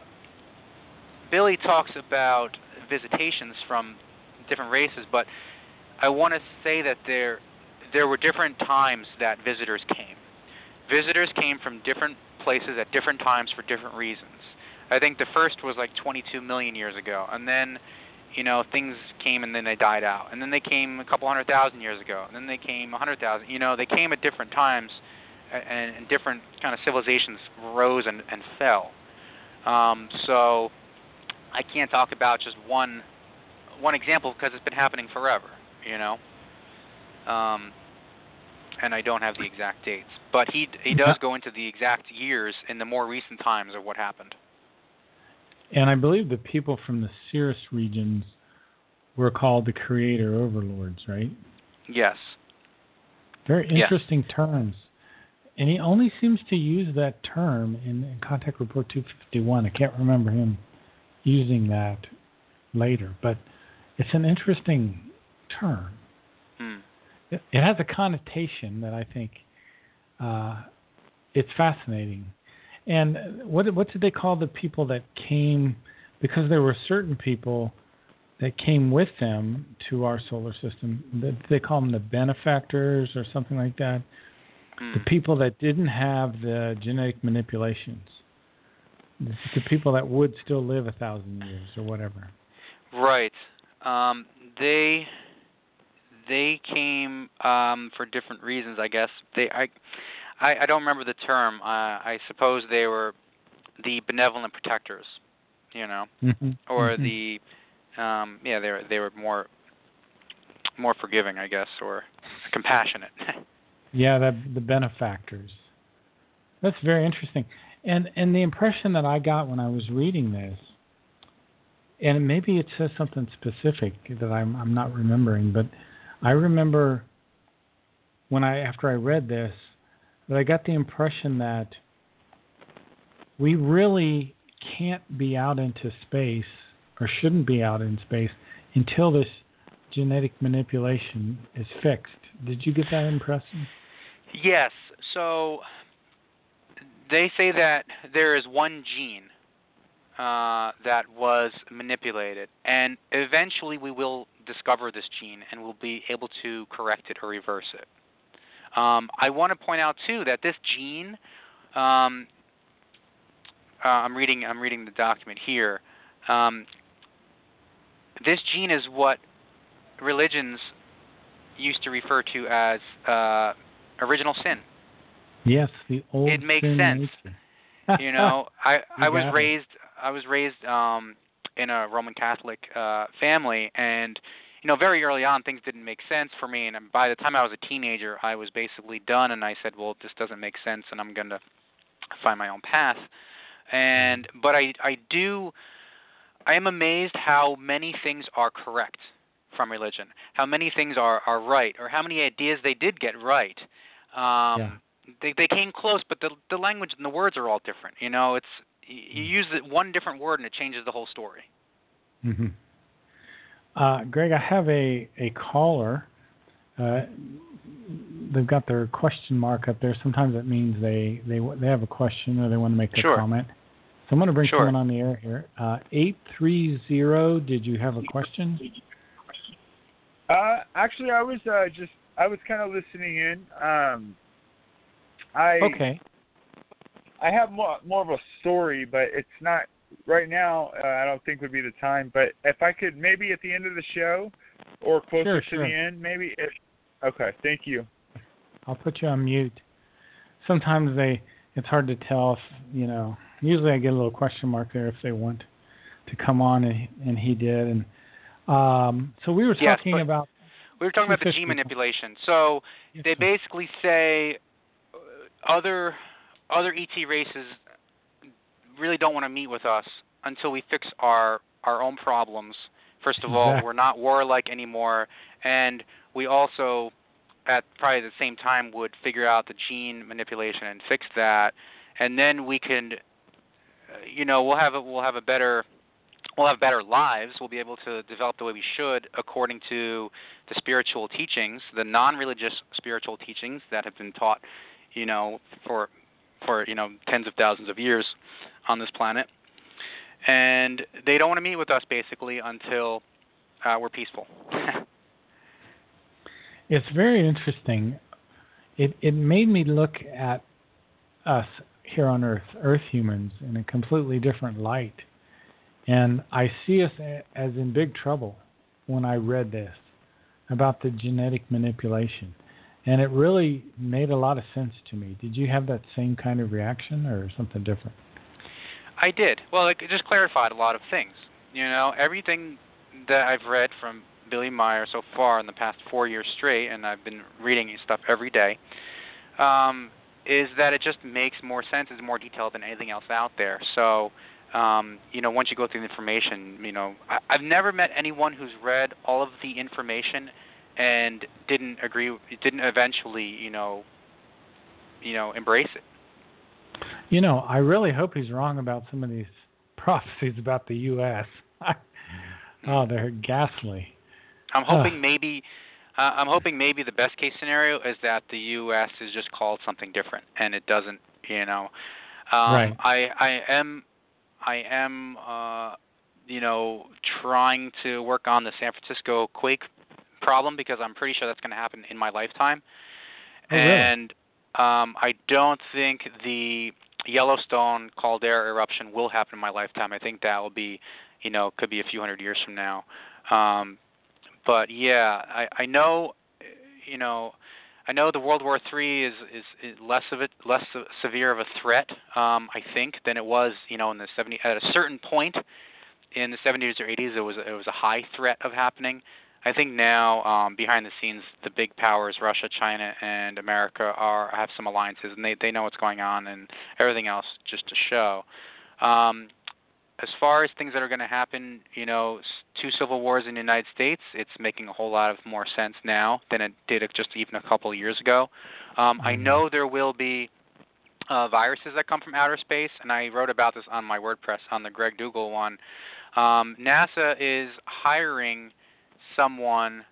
Billy talks about visitations from different races, but I want to say that there there were different times that visitors came. Visitors came from different places at different times for different reasons. I think the first was like twenty-two million years ago, and then, you know, things came and then they died out, and then they came a couple hundred thousand years ago, and then they came a hundred thousand. You know, they came at different times, and, and different kind of civilizations rose and, and fell. Um, so I can't talk about just one one example because it's been happening forever. You know, um, and I don't have the exact dates, but he he does go into the exact years in the more recent times of what happened. And I believe the people from the Cirrus regions were called the creator overlords, right? Yes. Very interesting yes. terms. And he only seems to use that term in, in Contact Report two fifty-one. I can't remember him using that later, but it's an interesting term. Hmm. It, it has a connotation that I think uh, it's fascinating. And what what did they call the people that came? Because there were certain people that came with them to our solar system. Did they call them the benefactors or something like that? Mm. The people that didn't have the genetic manipulations. The people that would still live a thousand years or whatever. Right. Um, they they came um, for different reasons, I guess. They I. I, I don't remember the term. Uh, I suppose they were the benevolent protectors, you know, mm-hmm. or mm-hmm. the um, yeah, they were they were more more forgiving, I guess, or compassionate. Yeah, the the benefactors. That's very interesting, and and the impression that I got when I was reading this, and maybe it says something specific that I'm I'm not remembering, but I remember when I after I read this. But I got the impression that we really can't be out into space or shouldn't be out in space until this genetic manipulation is fixed. Did you get that impression? Yes. So they say that there is one gene uh, that was manipulated, and eventually we will discover this gene and we'll be able to correct it or reverse it. Um, I want to point out too that this gene, um, uh, I'm reading, I'm reading the document here. Um, this gene is what religions used to refer to as uh, original sin. Yes, the old. It makes sin sense. nature. You know, I you I was it. raised I was raised um, in a Roman Catholic uh, family, and you know, very early on, things didn't make sense for me, and by the time I was a teenager, I was basically done, and I said, well, this doesn't make sense, and I'm going to find my own path. And but I, I do, I am amazed how many things are correct from religion, how many things are, are right, or how many ideas they did get right. Um, yeah. They they came close, but the the language and the words are all different. You know, it's you use one different word, and it changes the whole story. Mm-hmm. Uh, Greg, I have a, a caller. Uh, they've got their question mark up there. Sometimes it means they, they they have a question or they want to make a sure. comment. So I'm going to bring sure. someone on the air here. Uh, eight three zero, did you have a question? Uh, actually, I was uh, just, I was kind of listening in. Um, I okay. I have more, more of a story, but it's not, right now, uh, I don't think would be the time, but if I could maybe at the end of the show or closer sure, to sure. the end, maybe. If, okay, thank you. I'll put you on mute. Sometimes they, it's hard to tell if, you know, usually I get a little question mark there if they want to come on, and, and he did. And um, so we were yes, talking about. We were talking about the gene manipulation. So yes, they sir. basically say other other E T races really don't want to meet with us until we fix our, our own problems First of all, Exactly. we're not warlike anymore, and we also, at probably the same time, would figure out the gene manipulation and fix that, and then we can, uh, you know, we'll have a, we'll have a better we'll have better lives. We'll be able to develop the way we should according to the spiritual teachings, the non-religious spiritual teachings that have been taught, you know, for for you know tens of thousands of years on this planet. And they don't want to meet with us basically until uh, we're peaceful. It's very interesting. It it made me look at us here on Earth, Earth humans, in a completely different light. And I see us a- as in big trouble when I read this about the genetic manipulation. And it really made a lot of sense to me. Did you have that same kind of reaction or something different? I did. Well, it just clarified a lot of things. You know, everything that I've read from Billy Meier so far in the past four years straight, and I've been reading his stuff every day, um, is that it just makes more sense, it's more detailed than anything else out there. So, um, you know, once you go through the information, you know, I, I've never met anyone who's read all of the information and didn't agree, didn't eventually, you know, you know, embrace it. You know, I really hope he's wrong about some of these prophecies about the U S Oh, they're ghastly. I'm hoping maybe, uh, I'm hoping maybe the best case scenario is that the U S is just called something different, and it doesn't, you know. Um, right. I I am, I am, uh, you know, trying to work on the San Francisco quake problem because I'm pretty sure that's going to happen in my lifetime, oh, really? and um, I don't think the Yellowstone caldera eruption will happen in my lifetime. I think that will be, you know, could be a few hundred years from now. Um, but yeah, I, I know, you know, I know the World War Three is, is, is less of it, less severe of a threat, um, I think, than it was, you know, in the seventies. At a certain point in the seventies or eighties, it was it was a high threat of happening. I think now, um, behind the scenes, the big powers, Russia, China, and America, are have some alliances, and they, they know what's going on, and everything else just to show. Um, as far as things that are going to happen, you know, two civil wars in the United States, it's making a whole lot of more sense now than it did just even a couple of years ago. Um, I know there will be uh, viruses that come from outer space, and I wrote about this on my WordPress on the Greg Dougal one. Um, NASA is hiring someone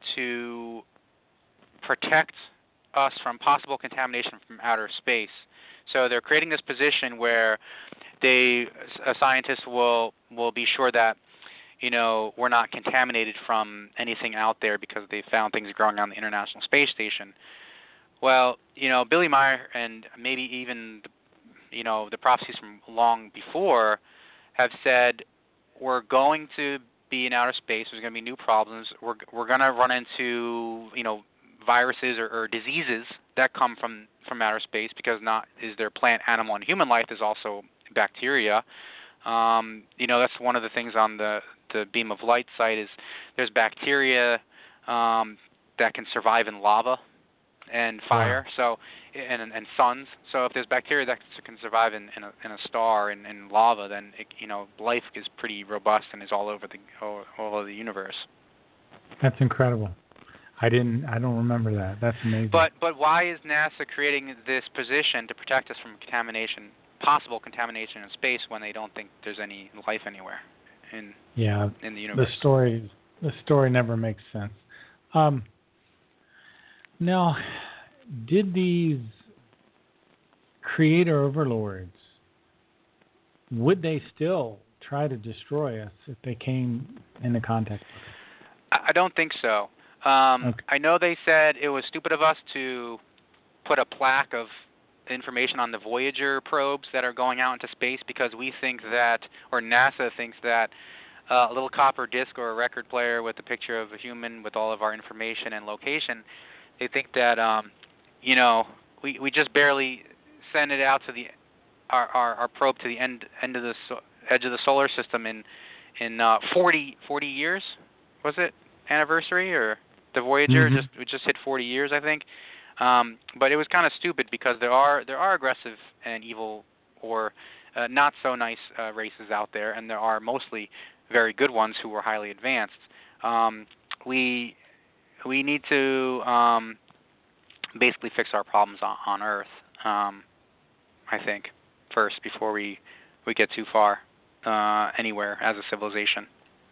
to protect us from possible contamination from outer space. So they're creating this position where they, a scientist will will be sure that, you know, we're not contaminated from anything out there because they found things growing on the International Space Station. Well, you know, Billy Meier and maybe even, the, you know, the prophecies from long before have said we're going to be in outer space. There's going to be new problems. We're we're going to run into, you know, viruses or, or diseases that come from, from outer space because not is there plant, animal, and human life. There's also bacteria. Um, you know, that's one of the things on the, the Beam of Light site is there's bacteria um, that can survive in lava and fire. Wow. So and and suns. So if there's bacteria that can survive in, in a in a star and in, in lava, then it, you know, life is pretty robust and is all over the all, all over the universe. That's incredible. I didn't. I don't remember that. That's amazing. But but why is NASA creating this position to protect us from contamination, possible contamination in space, when they don't think there's any life anywhere in yeah in the universe? The story the story never makes sense. Um, now, did these creator overlords, would they still try to destroy us if they came into contact with us? I don't think so. Um, okay. I know they said it was stupid of us to put a plaque of information on the Voyager probes that are going out into space because we think that, or NASA thinks that, uh, a little copper disc or a record player with a picture of a human with all of our information and location, they think that, um, you know, we, we just barely send it out to the our, our, our probe to the end end of the so, edge of the solar system in in uh, forty, forty years, was it anniversary or the Voyager mm-hmm. just we just hit forty years, I think. Um, but it was kind of stupid because there are there are aggressive and evil or uh, not so nice uh, races out there, and there are mostly very good ones who were highly advanced. Um, we we need to um, basically fix our problems on, on Earth, um, I think, first before we, we get too far uh, anywhere as a civilization.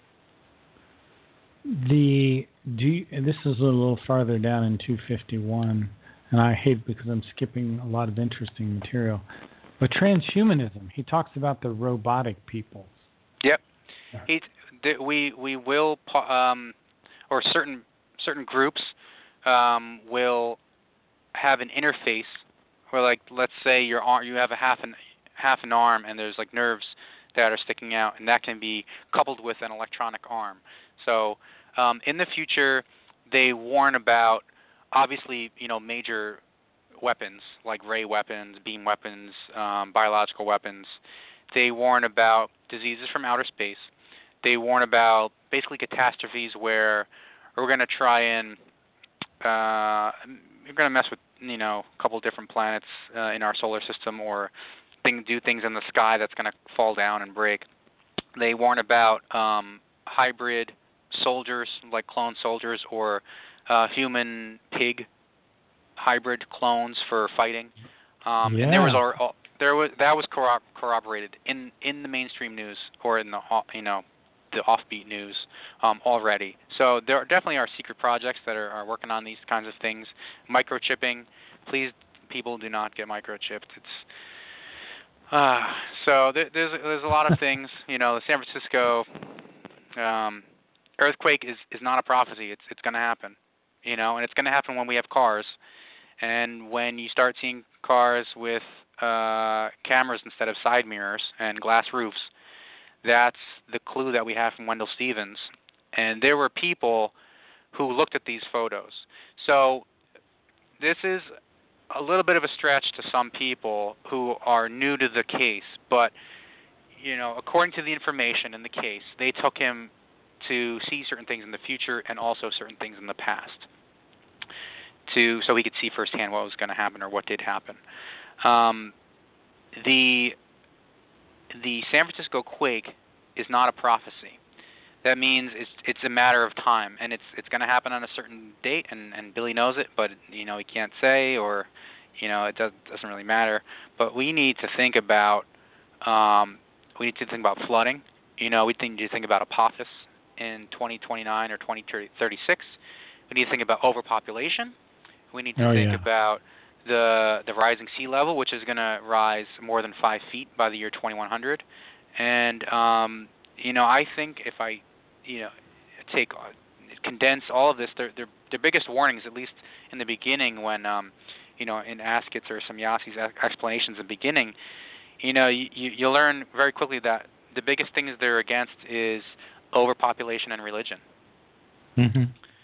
The do you, and this is a little farther down in two fifty-one, and I hate because I'm skipping a lot of interesting material. But transhumanism, he talks about the robotic peoples. Yep, he, th- we we will um, or certain certain groups um, will have an interface where, like, let's say your arm, you have a half an half an arm, and there's like nerves that are sticking out, and that can be coupled with an electronic arm. So um, in the future, they warn about, obviously, you know, major weapons like ray weapons, beam weapons, um, biological weapons. They warn about diseases from outer space. They warn about basically catastrophes where we're going to try and uh, we're going to mess with, you know, a couple different planets uh, in our solar system, or thing, do things in the sky that's going to fall down and break. They warn about um, hybrid soldiers, like clone soldiers, or uh, human pig hybrid clones for fighting. Um, yeah. And there was our, there was that was corrob- corroborated in, in the mainstream news, or in the you know the offbeat news um, already. So there are definitely are secret projects that are, are working on these kinds of things. Microchipping, please, people, do not get microchipped. It's uh, so there, there's there's a lot of things. You know, the San Francisco um, earthquake is, is not a prophecy. It's it's going to happen. You know, and it's going to happen when we have cars, and when you start seeing cars with uh, cameras instead of side mirrors and glass roofs. That's the clue that we have from Wendell Stevens. And there were people who looked at these photos. So this is a little bit of a stretch to some people who are new to the case, but, you know, according to the information in the case, they took him to see certain things in the future and also certain things in the past, to so he could see firsthand what was going to happen or what did happen. Um, the the San Francisco quake is not a prophecy. That means it's it's a matter of time, and it's it's going to happen on a certain date, and, and Billy knows it, but you know he can't say, or you know it does, doesn't really matter. But we need to think about um, we need to think about flooding. You know, we need to think about Apophis in twenty twenty-nine or twenty thirty-six. We need to think about overpopulation. We need to oh, think yeah. about the the rising sea level, which is going to rise more than five feet by the year twenty-one hundred. And um, you know, I think if I, you know, take condense all of this, their their their biggest warnings, at least in the beginning, when um, you know, in Askett's or Semjas's explanations in the beginning, you know, you you learn very quickly that the biggest things they're against is overpopulation and religion. Mm-hmm.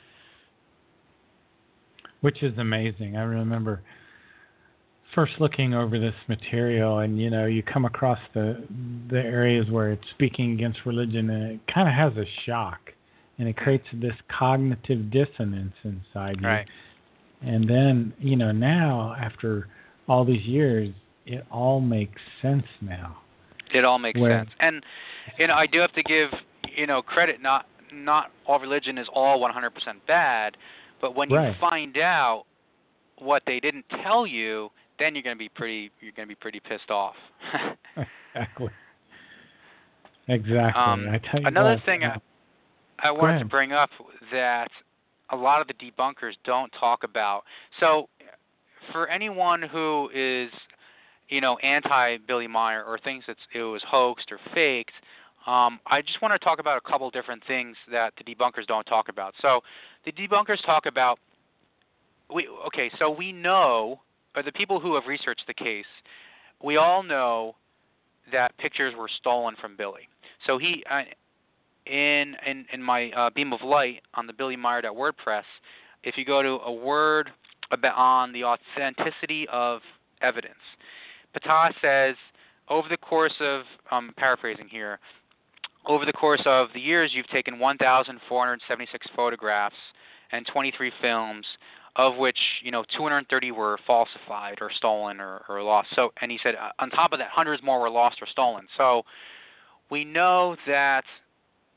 Which is amazing. I remember first looking over this material, and you know, you come across the the areas where it's speaking against religion, and it kind of has a shock, and it creates this cognitive dissonance inside you. Right. And then, you know, now after all these years, it all makes sense now. It all makes where, sense. And you know, I do have to give, you know, credit. Not not all religion is all one hundred percent bad, but when you right. find out what they didn't tell you, then you're going to be pretty you're going to be pretty pissed off. Exactly. Exactly. Um, I tell you another what, thing uh, I, I wanted ahead. to bring up that a lot of the debunkers don't talk about. So, for anyone who is, you know, anti Billy Meier or thinks it's, it was hoaxed or faked, um, I just want to talk about a couple different things that the debunkers don't talk about. So, the debunkers talk about we okay. So we know, or the people who have researched the case, we all know that pictures were stolen from Billy. So he, uh, in in in my uh, beam of light on the Billy Meier dot WordPress, if you go to a word about on the authenticity of evidence, Patah says, over the course of, I'm paraphrasing here, over the course of the years, you've taken one thousand four hundred seventy-six photographs and twenty-three films, of which, you know, two hundred thirty were falsified or stolen or, or lost. So, and he said, on top of that, hundreds more were lost or stolen. So we know that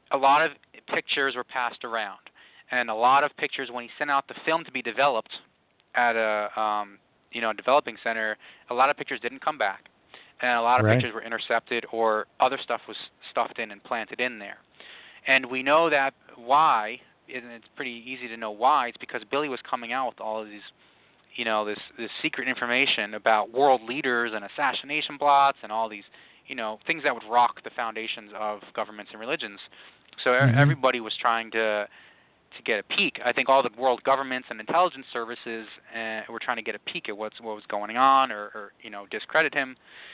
a lot of pictures were passed around, and a lot of pictures when he sent out the film to be developed at a um, you know developing center, a lot of pictures didn't come back, and a lot of right. pictures were intercepted or other stuff was stuffed in and planted in there. And we know that why, and it's pretty easy to know why. It's because Billy was coming out with all of these, you know, this this secret information about world leaders and assassination plots and all these, you know, things that would rock the foundations of governments and religions. So mm-hmm. everybody was trying to to get a peek. I think all the world governments and intelligence services uh, were trying to get a peek at what's what was going on, or, or you know, discredit him.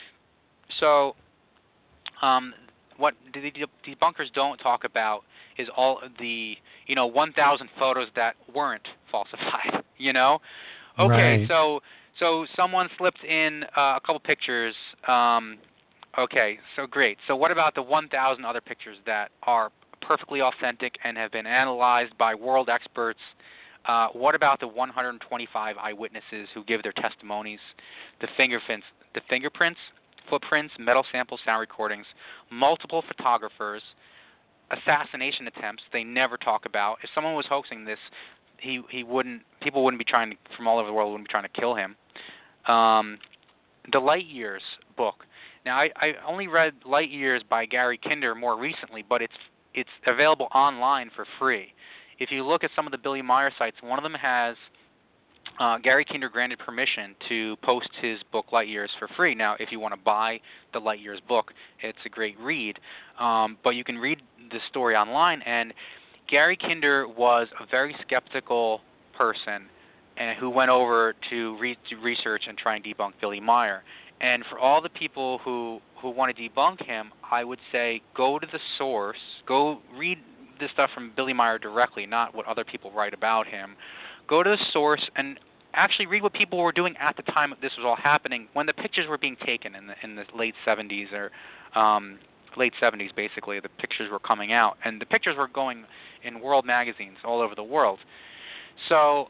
So, um, what the debunkers don't talk about is all of the, you know, one thousand photos that weren't falsified. You know, okay, right. so so someone slipped in uh, a couple pictures. Um, okay, so great. So what about the one thousand other pictures that are perfectly authentic and have been analyzed by world experts? Uh, what about the one hundred twenty-five eyewitnesses who give their testimonies, the fingerprints, the fingerprints, footprints, metal samples, sound recordings, multiple photographers, assassination attempts they never talk about? If someone was hoaxing this, he he wouldn't. People wouldn't be trying to, from all over the world wouldn't be trying to kill him. Um, the Light Years book. Now I, I only read Light Years by Gary Kinder more recently, but it's it's available online for free. If you look at some of the Billy Meier sites, one of them has uh, Gary Kinder granted permission to post his book Light Years for free. Now, if you want to buy the Light Years book, it's a great read. Um, but you can read the story online, and Gary Kinder was a very skeptical person and who went over to, re- to research and try and debunk Billy Meier. And for all the people who, who want to debunk him, I would say go to the source, go read this stuff from Billy Meier directly, not what other people write about him. Go to the source and actually read what people were doing at the time this was all happening, when the pictures were being taken in the in the late seventies or um, late seventies, basically. The pictures were coming out, and the pictures were going in world magazines all over the world. So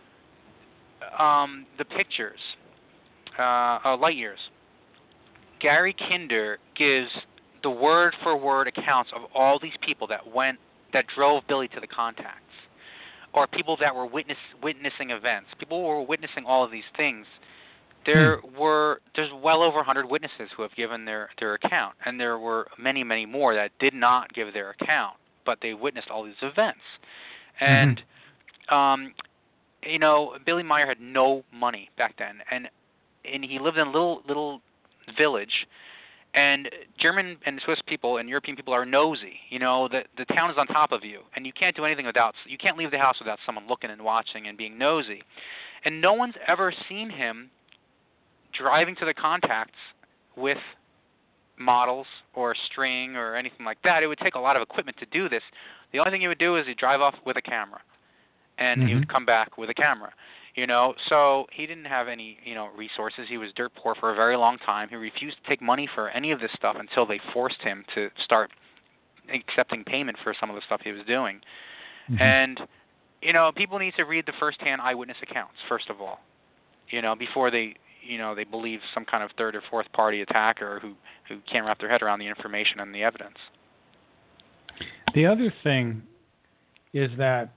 um, the pictures, uh, uh, Light Years. Gary Kinder gives the word-for-word accounts of all these people that went, that drove Billy to the contacts, or people that were witness, witnessing events. People who were witnessing all of these things. There hmm. were there's well over one hundred witnesses who have given their, their account, and there were many, many more that did not give their account, but they witnessed all these events. And mm-hmm. um, you know, Billy Meier had no money back then, and and he lived in a little little village. And German and Swiss people and European people are nosy. You know, the the town is on top of you, and you can't do anything without, you can't leave the house without someone looking and watching and being nosy. And no one's ever seen him driving to the contacts with models or string or anything like that. It would take a lot of equipment to do this. The only thing he would do is he'd drive off with a camera, and mm-hmm. he would come back with a camera. You know, so he didn't have any, you know, resources. He was dirt poor for a very long time. He refused to take money for any of this stuff until they forced him to start accepting payment for some of the stuff he was doing. Mm-hmm. And, you know, people need to read the first-hand eyewitness accounts, first of all, you know, before they, you know, they believe some kind of third or fourth-party attacker who, who can't wrap their head around the information and the evidence. The other thing is that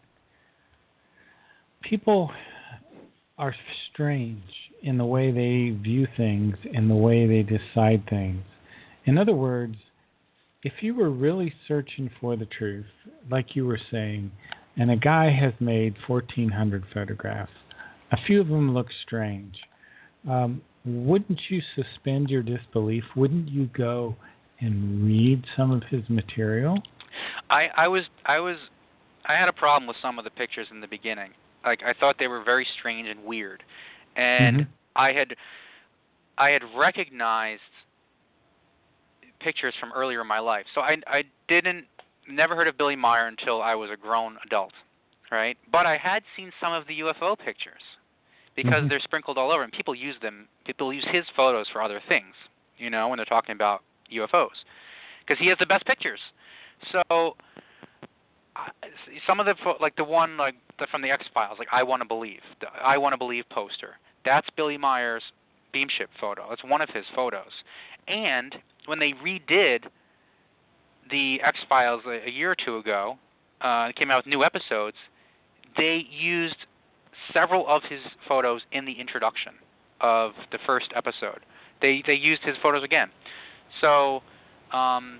people are strange in the way they view things and the way they decide things. In other words, if you were really searching for the truth, like you were saying, and a guy has made fourteen hundred photographs, a few of them look strange, um, wouldn't you suspend your disbelief? Wouldn't you go and read some of his material? I, I was I was I had a problem with some of the pictures in the beginning. Like, I thought they were very strange and weird, and mm-hmm. I had I had recognized pictures from earlier in my life. So I I didn't never heard of Billy Meier until I was a grown adult, right? But I had seen some of the U F O pictures because mm-hmm. they're sprinkled all over, and people use them. People use his photos for other things, you know, when they're talking about U F Os, because he has the best pictures. So. Some of the, like the one like the, from the X-Files, like I Want to Believe, the I Want to Believe poster, that's Billy Meier's beamship photo. It's one of his photos. And when they redid the X-Files a, a year or two ago, uh, it came out with new episodes, they used several of his photos in the introduction of the first episode. They they used his photos again. So, um,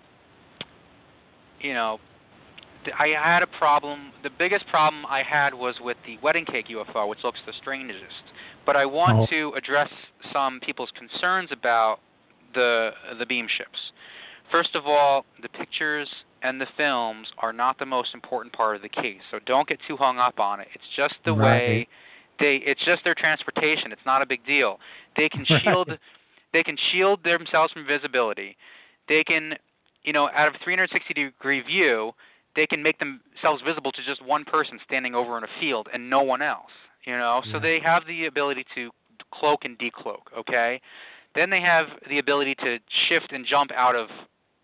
you know, th- I had a problem. The biggest problem I had was with the wedding cake U F O, which looks the strangest. But I want Oh. to address some people's concerns about the the beam ships. First of all, the pictures and the films are not the most important part of the case, so don't get too hung up on it. It's just the Right. way they. It's just their transportation. It's not a big deal. They can shield. Right. They can shield themselves from visibility. They can, you know, out of three hundred sixty degree view, they can make themselves visible to just one person standing over in a field and no one else. You know, so Yeah. they have the ability to cloak and decloak. Okay, then they have the ability to shift and jump out of,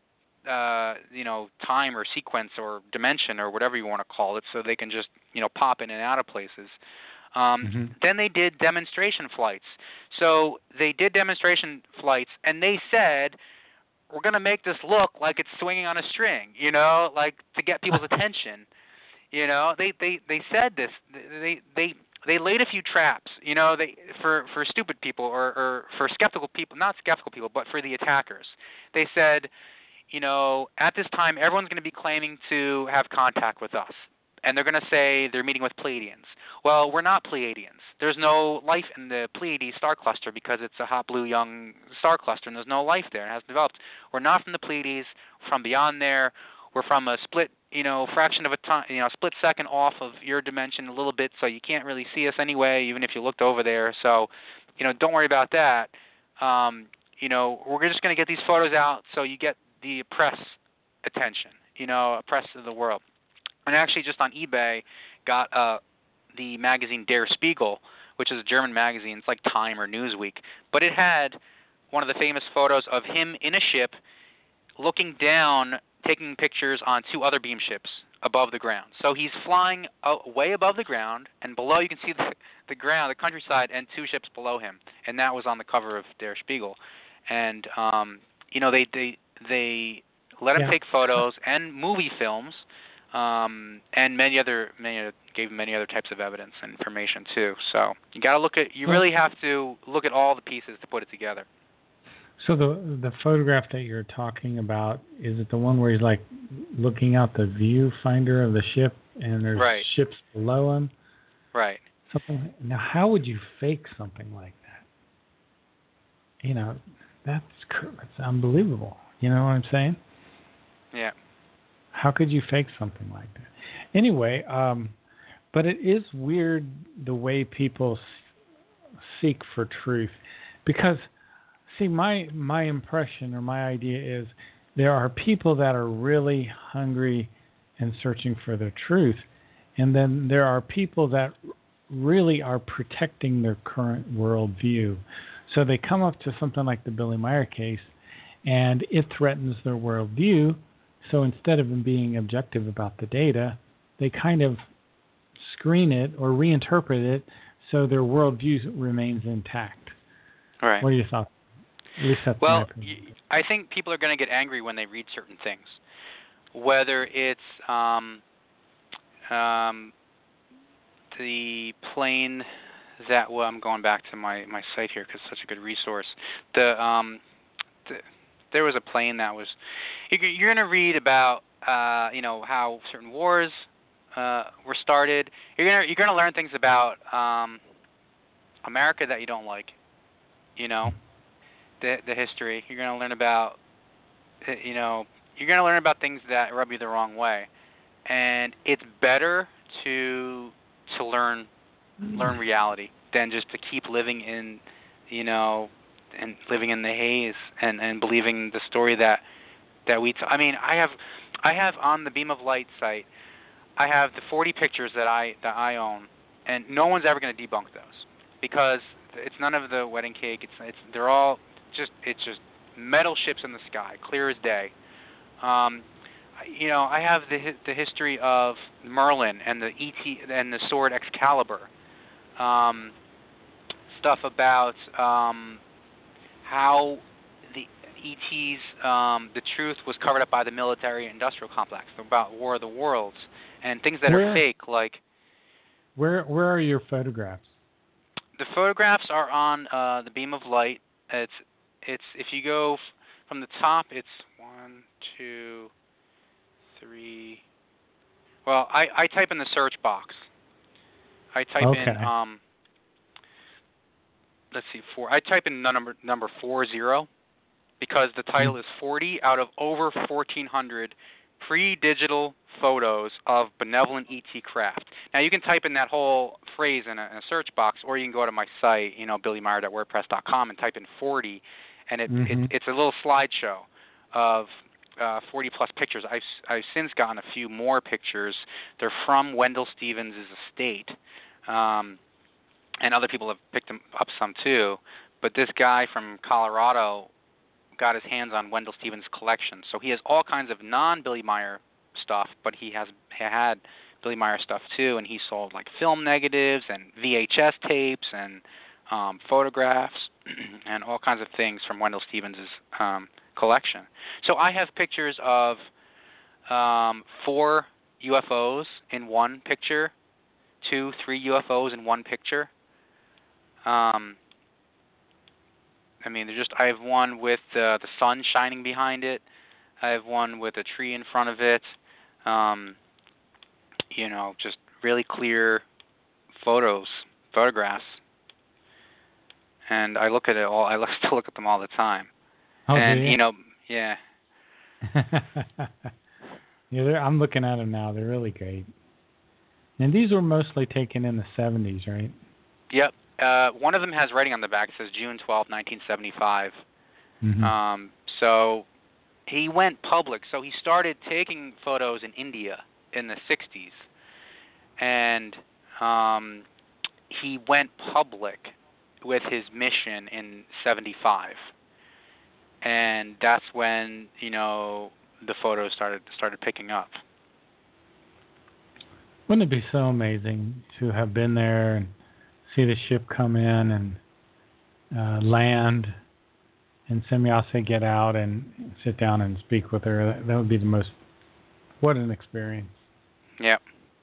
uh, you know, time or sequence or dimension or whatever you want to call it, so they can just, you know, pop in and out of places. Um, Mm-hmm. Then they did demonstration flights. So they did demonstration flights, and they said, we're going to make this look like it's swinging on a string, you know, like to get people's attention. You know, they, they, they said this. They they they laid a few traps, you know, they for, for stupid people or, or for skeptical people, not skeptical people, but for the attackers. They said, you know, at this time, everyone's going to be claiming to have contact with us. And they're going to say they're meeting with Pleiadians. Well, we're not Pleiadians. There's no life in the Pleiades star cluster because it's a hot blue young star cluster, and there's no life there. It hasn't developed. We're not from the Pleiades. We're from beyond there. We're from a split, you know, fraction of a time, you know, split second off of your dimension a little bit, so you can't really see us anyway, even if you looked over there. So, you know, don't worry about that. Um, you know, we're just going to get these photos out so you get the press attention, you know, press of the world. And actually, just on eBay, got uh, the magazine Der Spiegel, which is a German magazine. It's like Time or Newsweek. But it had one of the famous photos of him in a ship looking down, taking pictures on two other beam ships above the ground. So he's flying uh, way above the ground, and below you can see the, the ground, the countryside, and two ships below him. And that was on the cover of Der Spiegel. And, um, you know, they, they, they let him Yeah. take photos and movie films. Um, and many other, many other, gave many other types of evidence and information too. So you got to look at, you really have to look at all the pieces to put it together. So the the photograph that you're talking about, is it the one where he's like looking out the viewfinder of the ship and there's Right. ships below him? Right. Something. Now, how would you fake something like that? You know, that's cr- that's unbelievable. You know what I'm saying? Yeah. How could you fake something like that? Anyway, um, but it is weird the way people s- seek for truth, because see, my my impression or my idea is there are people that are really hungry and searching for the truth, and then there are people that really are protecting their current worldview. So they come up to something like the Billy Meyer case, and it threatens their worldview. So instead of them being objective about the data, they kind of screen it or reinterpret it so their worldview remains intact. Right. What are your thoughts? At least that's my Well, opinion. y- I think people are going to get angry when they read certain things, whether it's um, um, the plane that. Well, I'm going back to my, my site here because it's such a good resource. The um, the, there was a plane that was. You're going to read about uh, you know, how certain wars uh, were started. You're going to you're going to learn things about um, America that you don't like. You know, the the history. You're going to learn about you know you're going to learn about things that rub you the wrong way, and it's better to to learn learn reality than just to keep living in you know and living in the haze and, and believing the story that that we. T- I mean, I have I have on the Beam of Light site, I have the forty pictures that I that I own, and no one's ever going to debunk those because it's none of the wedding cake. It's it's they're all just it's just metal ships in the sky, clear as day. Um, you know, I have the the history of Merlin and the E T and the sword Excalibur. Um, stuff about um, how the E Ts, um, the truth was covered up by the military-industrial complex about War of the Worlds and things that Where? are fake, like Where where are your photographs? the photographs are on uh, the beam of light. It's it's if you go f- from the top, it's one, two, three. Well, I, I type in the search box. I type Okay. in um. Let's see, four. I type in number number four zero, because the title Mm. is forty out of over fourteen hundred pre-digital photos of benevolent E T craft. Now you can type in that whole phrase in a, in a search box, or you can go to my site, you know, billy meyer dot wordpress dot com, and type in forty, and it, Mhm. it it's a little slideshow of uh, forty plus pictures. I've I've since gotten a few more pictures. They're from Wendell Stevens' estate. Um, and other people have picked them up some too. But this guy from Colorado got his hands on Wendell Stevens' collection. So he has all kinds of non-Billy Meyer stuff, but he has he had Billy Meyer stuff too, and he sold like film negatives and V H S tapes and um, photographs and all kinds of things from Wendell Stevens' um, collection. So I have pictures of um, four U F Os in one picture, two, three U F Os in one picture. Um, I mean, there's just I have one with uh, the sun shining behind it. I have one with a tree in front of it. Um, you know, just really clear photos, photographs. And I look at it all. I still look at them all the time. Oh, and do you? you know, yeah. Yeah, they're, I'm looking at them now. They're really great. And these were mostly taken in the seventies, right? Yep. Uh, one of them has writing on the back. It says June twelfth, nineteen seventy-five. Mm-hmm. Um, so he went public. So he started taking photos in India in the sixties. And um, he went public with his mission in seventy-five. And that's when, you know, the photos started started picking up. Wouldn't it be so amazing to have been there and see the ship come in and uh, land, and Semyase get out and sit down and speak with her? That, that would be the most. What an experience! Yeah.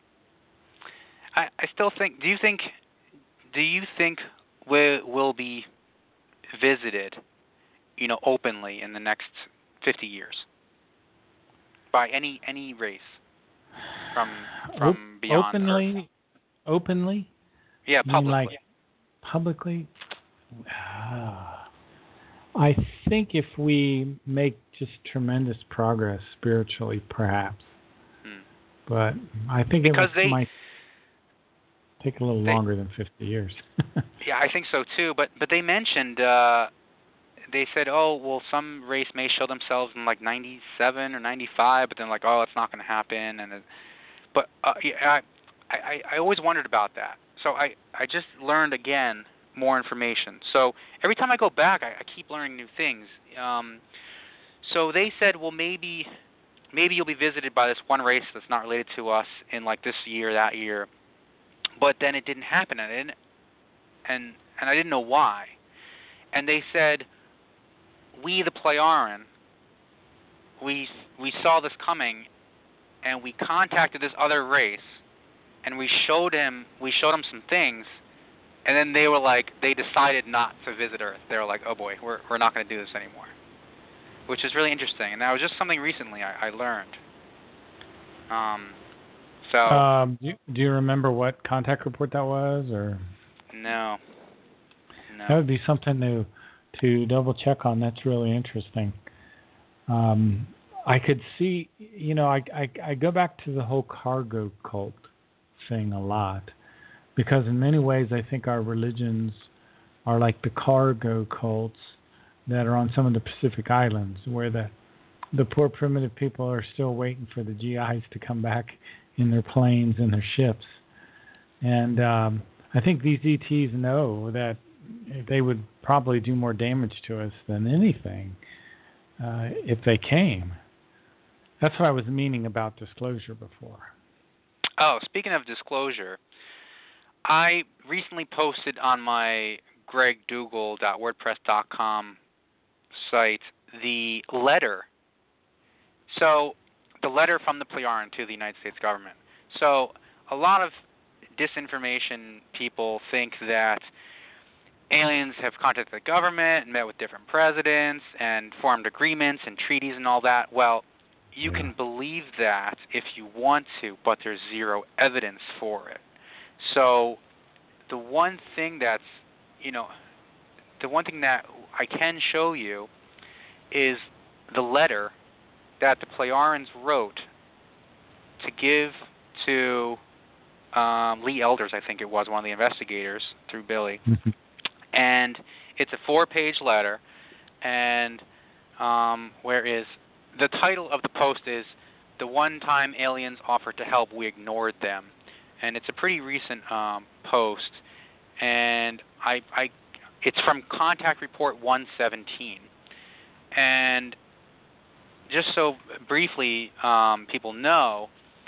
I I still think. Do you think? Do you think we will be visited, you know, openly in the next fifty years by any any race from from Op- beyond openly, Earth? openly. Yeah, You mean publicly. like publicly? Ah. I think if we make just tremendous progress spiritually, perhaps. Hmm. But I think Because it they- might take a little they- longer than fifty years. Yeah, I think so too. But but they mentioned uh, they said, oh well, some race may show themselves in like ninety-seven or ninety-five, but then like, oh, it's not going to happen. And it, but uh, yeah, I, I I always wondered about that. So I I just learned again more information. So every time I go back, I, I keep learning new things. Um, so they said, well, maybe maybe you'll be visited by this one race that's not related to us in like this year, that year. But then it didn't happen, and I didn't, and and I didn't know why. And they said, we the Playaran, we we saw this coming, and we contacted this other race, and we showed him we showed him some things, and then they were like they decided not to visit Earth. They were like, oh boy, we're we're not going to do this anymore, which is really interesting. And that was just something recently I, I learned. Um, so um, do, you, do you remember what contact report that was, or? no, no. That would be something to to double check on. That's really interesting. Um, I could see, you know, I, I I go back to the whole cargo cult thing a lot, because in many ways I think our religions are like the cargo cults that are on some of the Pacific Islands, where the the poor primitive people are still waiting for the G Is to come back in their planes and their ships. And um, I think these E Ts know that they would probably do more damage to us than anything uh, if they came. That's what I was meaning about disclosure before. Oh, speaking of disclosure, I recently posted on my greg dougal dot wordpress dot com site the letter. So the letter from the Plejaren to the United States government. So a lot of disinformation people think that aliens have contacted the government and met with different presidents and formed agreements and treaties and all that. Well, you yeah. can believe that if you want to, but there's zero evidence for it. So the one thing that's, you know, the one thing that I can show you is the letter that the Plejarens wrote to give to um, Lee Elders, I think it was, one of the investigators, through Billy. And it's a four-page letter, and um, where is the title of the post is "The One Time Aliens Offered to Help, We Ignored Them," and it's a pretty recent um, post, and I, I, it's from Contact Report one seventeen, and just so briefly um, people know,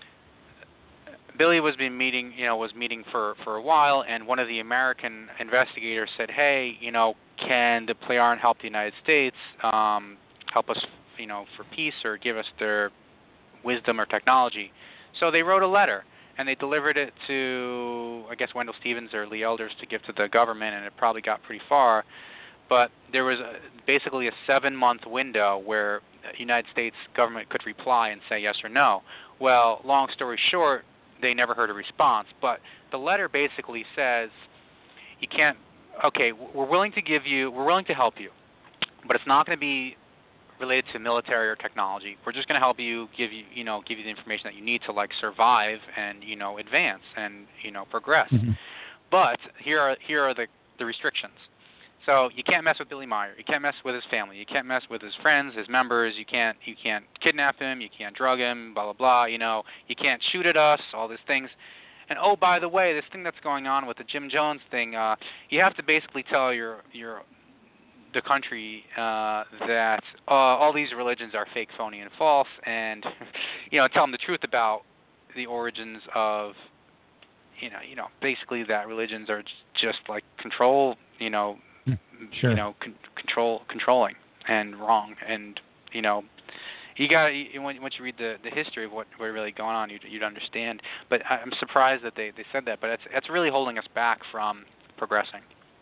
Billy was been meeting, you know, was meeting for, for a while, and one of the American investigators said, "Hey, you know, can the Plejaren help the United States, um, help us, you know, for peace, or give us their wisdom or technology?" So they wrote a letter, and they delivered it to, I guess, Wendell Stevens or Lee Elders to give to the government, and it probably got pretty far. But there was a, basically a seven-month window where the United States government could reply and say yes or no. Well, long story short, they never heard a response. But the letter basically says, you can't, okay, we're willing to give you, we're willing to help you, but it's not going to be related to military or technology. We're just going to help you, give you, you know, give you the information that you need to, like, survive and, you know, advance and, you know, progress. Mm-hmm. But here are here are the, the restrictions. So you can't mess with Billy Meier. You can't mess with his family. You can't mess with his friends, his members. You can't you can't kidnap him. You can't drug him. Blah blah blah. You know, you can't shoot at us. All these things. And oh, by the way, this thing that's going on with the Jim Jones thing, uh, you have to basically tell your your the country uh, that uh, all these religions are fake, phony, and false, and you know, tell them the truth about the origins of, you know, you know, basically that religions are just like control, you know. Sure. You know, con- control, controlling, and wrong, and you know, you got you, once you read the, the history of what what's really going on, you'd, you'd understand. But I'm surprised that they, they said that. But it's it's really holding us back from progressing.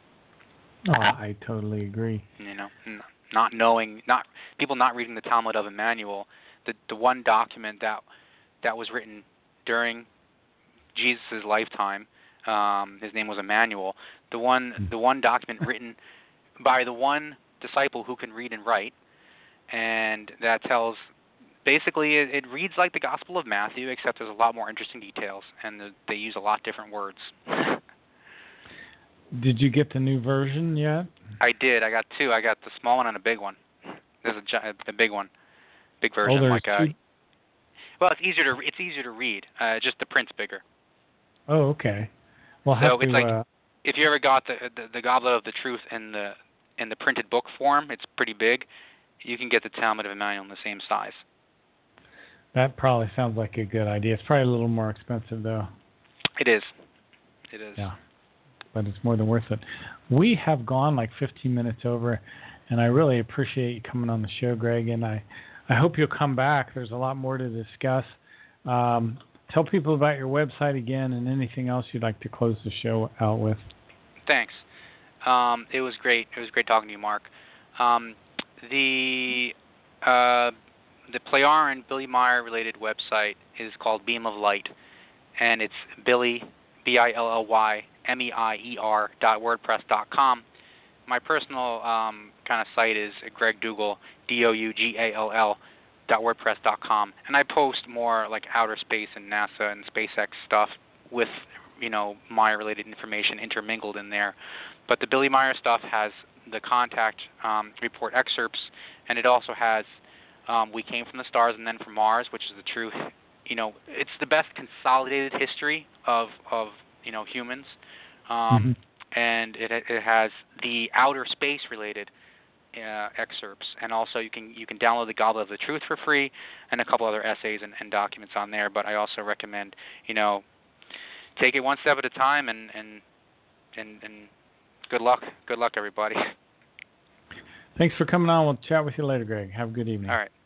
Oh, I totally agree. You know, not knowing, not people not reading the Talmud of Emmanuel, the the one document that that was written during Jesus' lifetime. Um, his name was Emmanuel. The one, the one document written by the one disciple who can read and write, and that tells, basically, it, it reads like the Gospel of Matthew, except there's a lot more interesting details, and the, they use a lot different words. Did you get the new version yet? I did. I got two. I got the small one and a big one. There's a, a big one, big version. Oh, there's like a, two? Well, it's easier to it's easier to read. Uh, just the print's bigger. Oh, okay. Well, so have it's to, like uh, if you ever got the, the the Goblet of the Truth in the in the printed book form, it's pretty big. You can get the Talmud of Emmanuel in the same size. That probably sounds like a good idea. It's probably a little more expensive, though. It is. It is. Yeah, but it's more than worth it. We have gone like fifteen minutes over, and I really appreciate you coming on the show, Greg, and I, I hope you'll come back. There's a lot more to discuss. Um, tell people about your website again and anything else you'd like to close the show out with. Thanks. Um, it was great. It was great talking to you, Mark. Um, the uh, the Plejaren Billy Meier related website is called Beam of Light, and it's Billy B I L L Y M E I E R dot wordpress dot com. My personal um, kind of site is Greg Dougal, D O U G A L L dot wordpress dot com, and I post more like outer space and NASA and SpaceX stuff with, you know, Meier-related information intermingled in there. But the Billy Meier stuff has the contact um, report excerpts, and it also has um, We Came from the Stars and Then from Mars, which is the true, you know, it's the best consolidated history of, of you know, humans. Um, mm-hmm. And it it has the outer space related uh, excerpts, and also you can you can download the Goblet of the Truth for free, and a couple other essays and, and documents on there. But I also recommend, you know, take it one step at a time, and and and, and good luck. Good luck, everybody. Thanks for coming on. We'll chat with you later, Greg. Have a good evening. All right.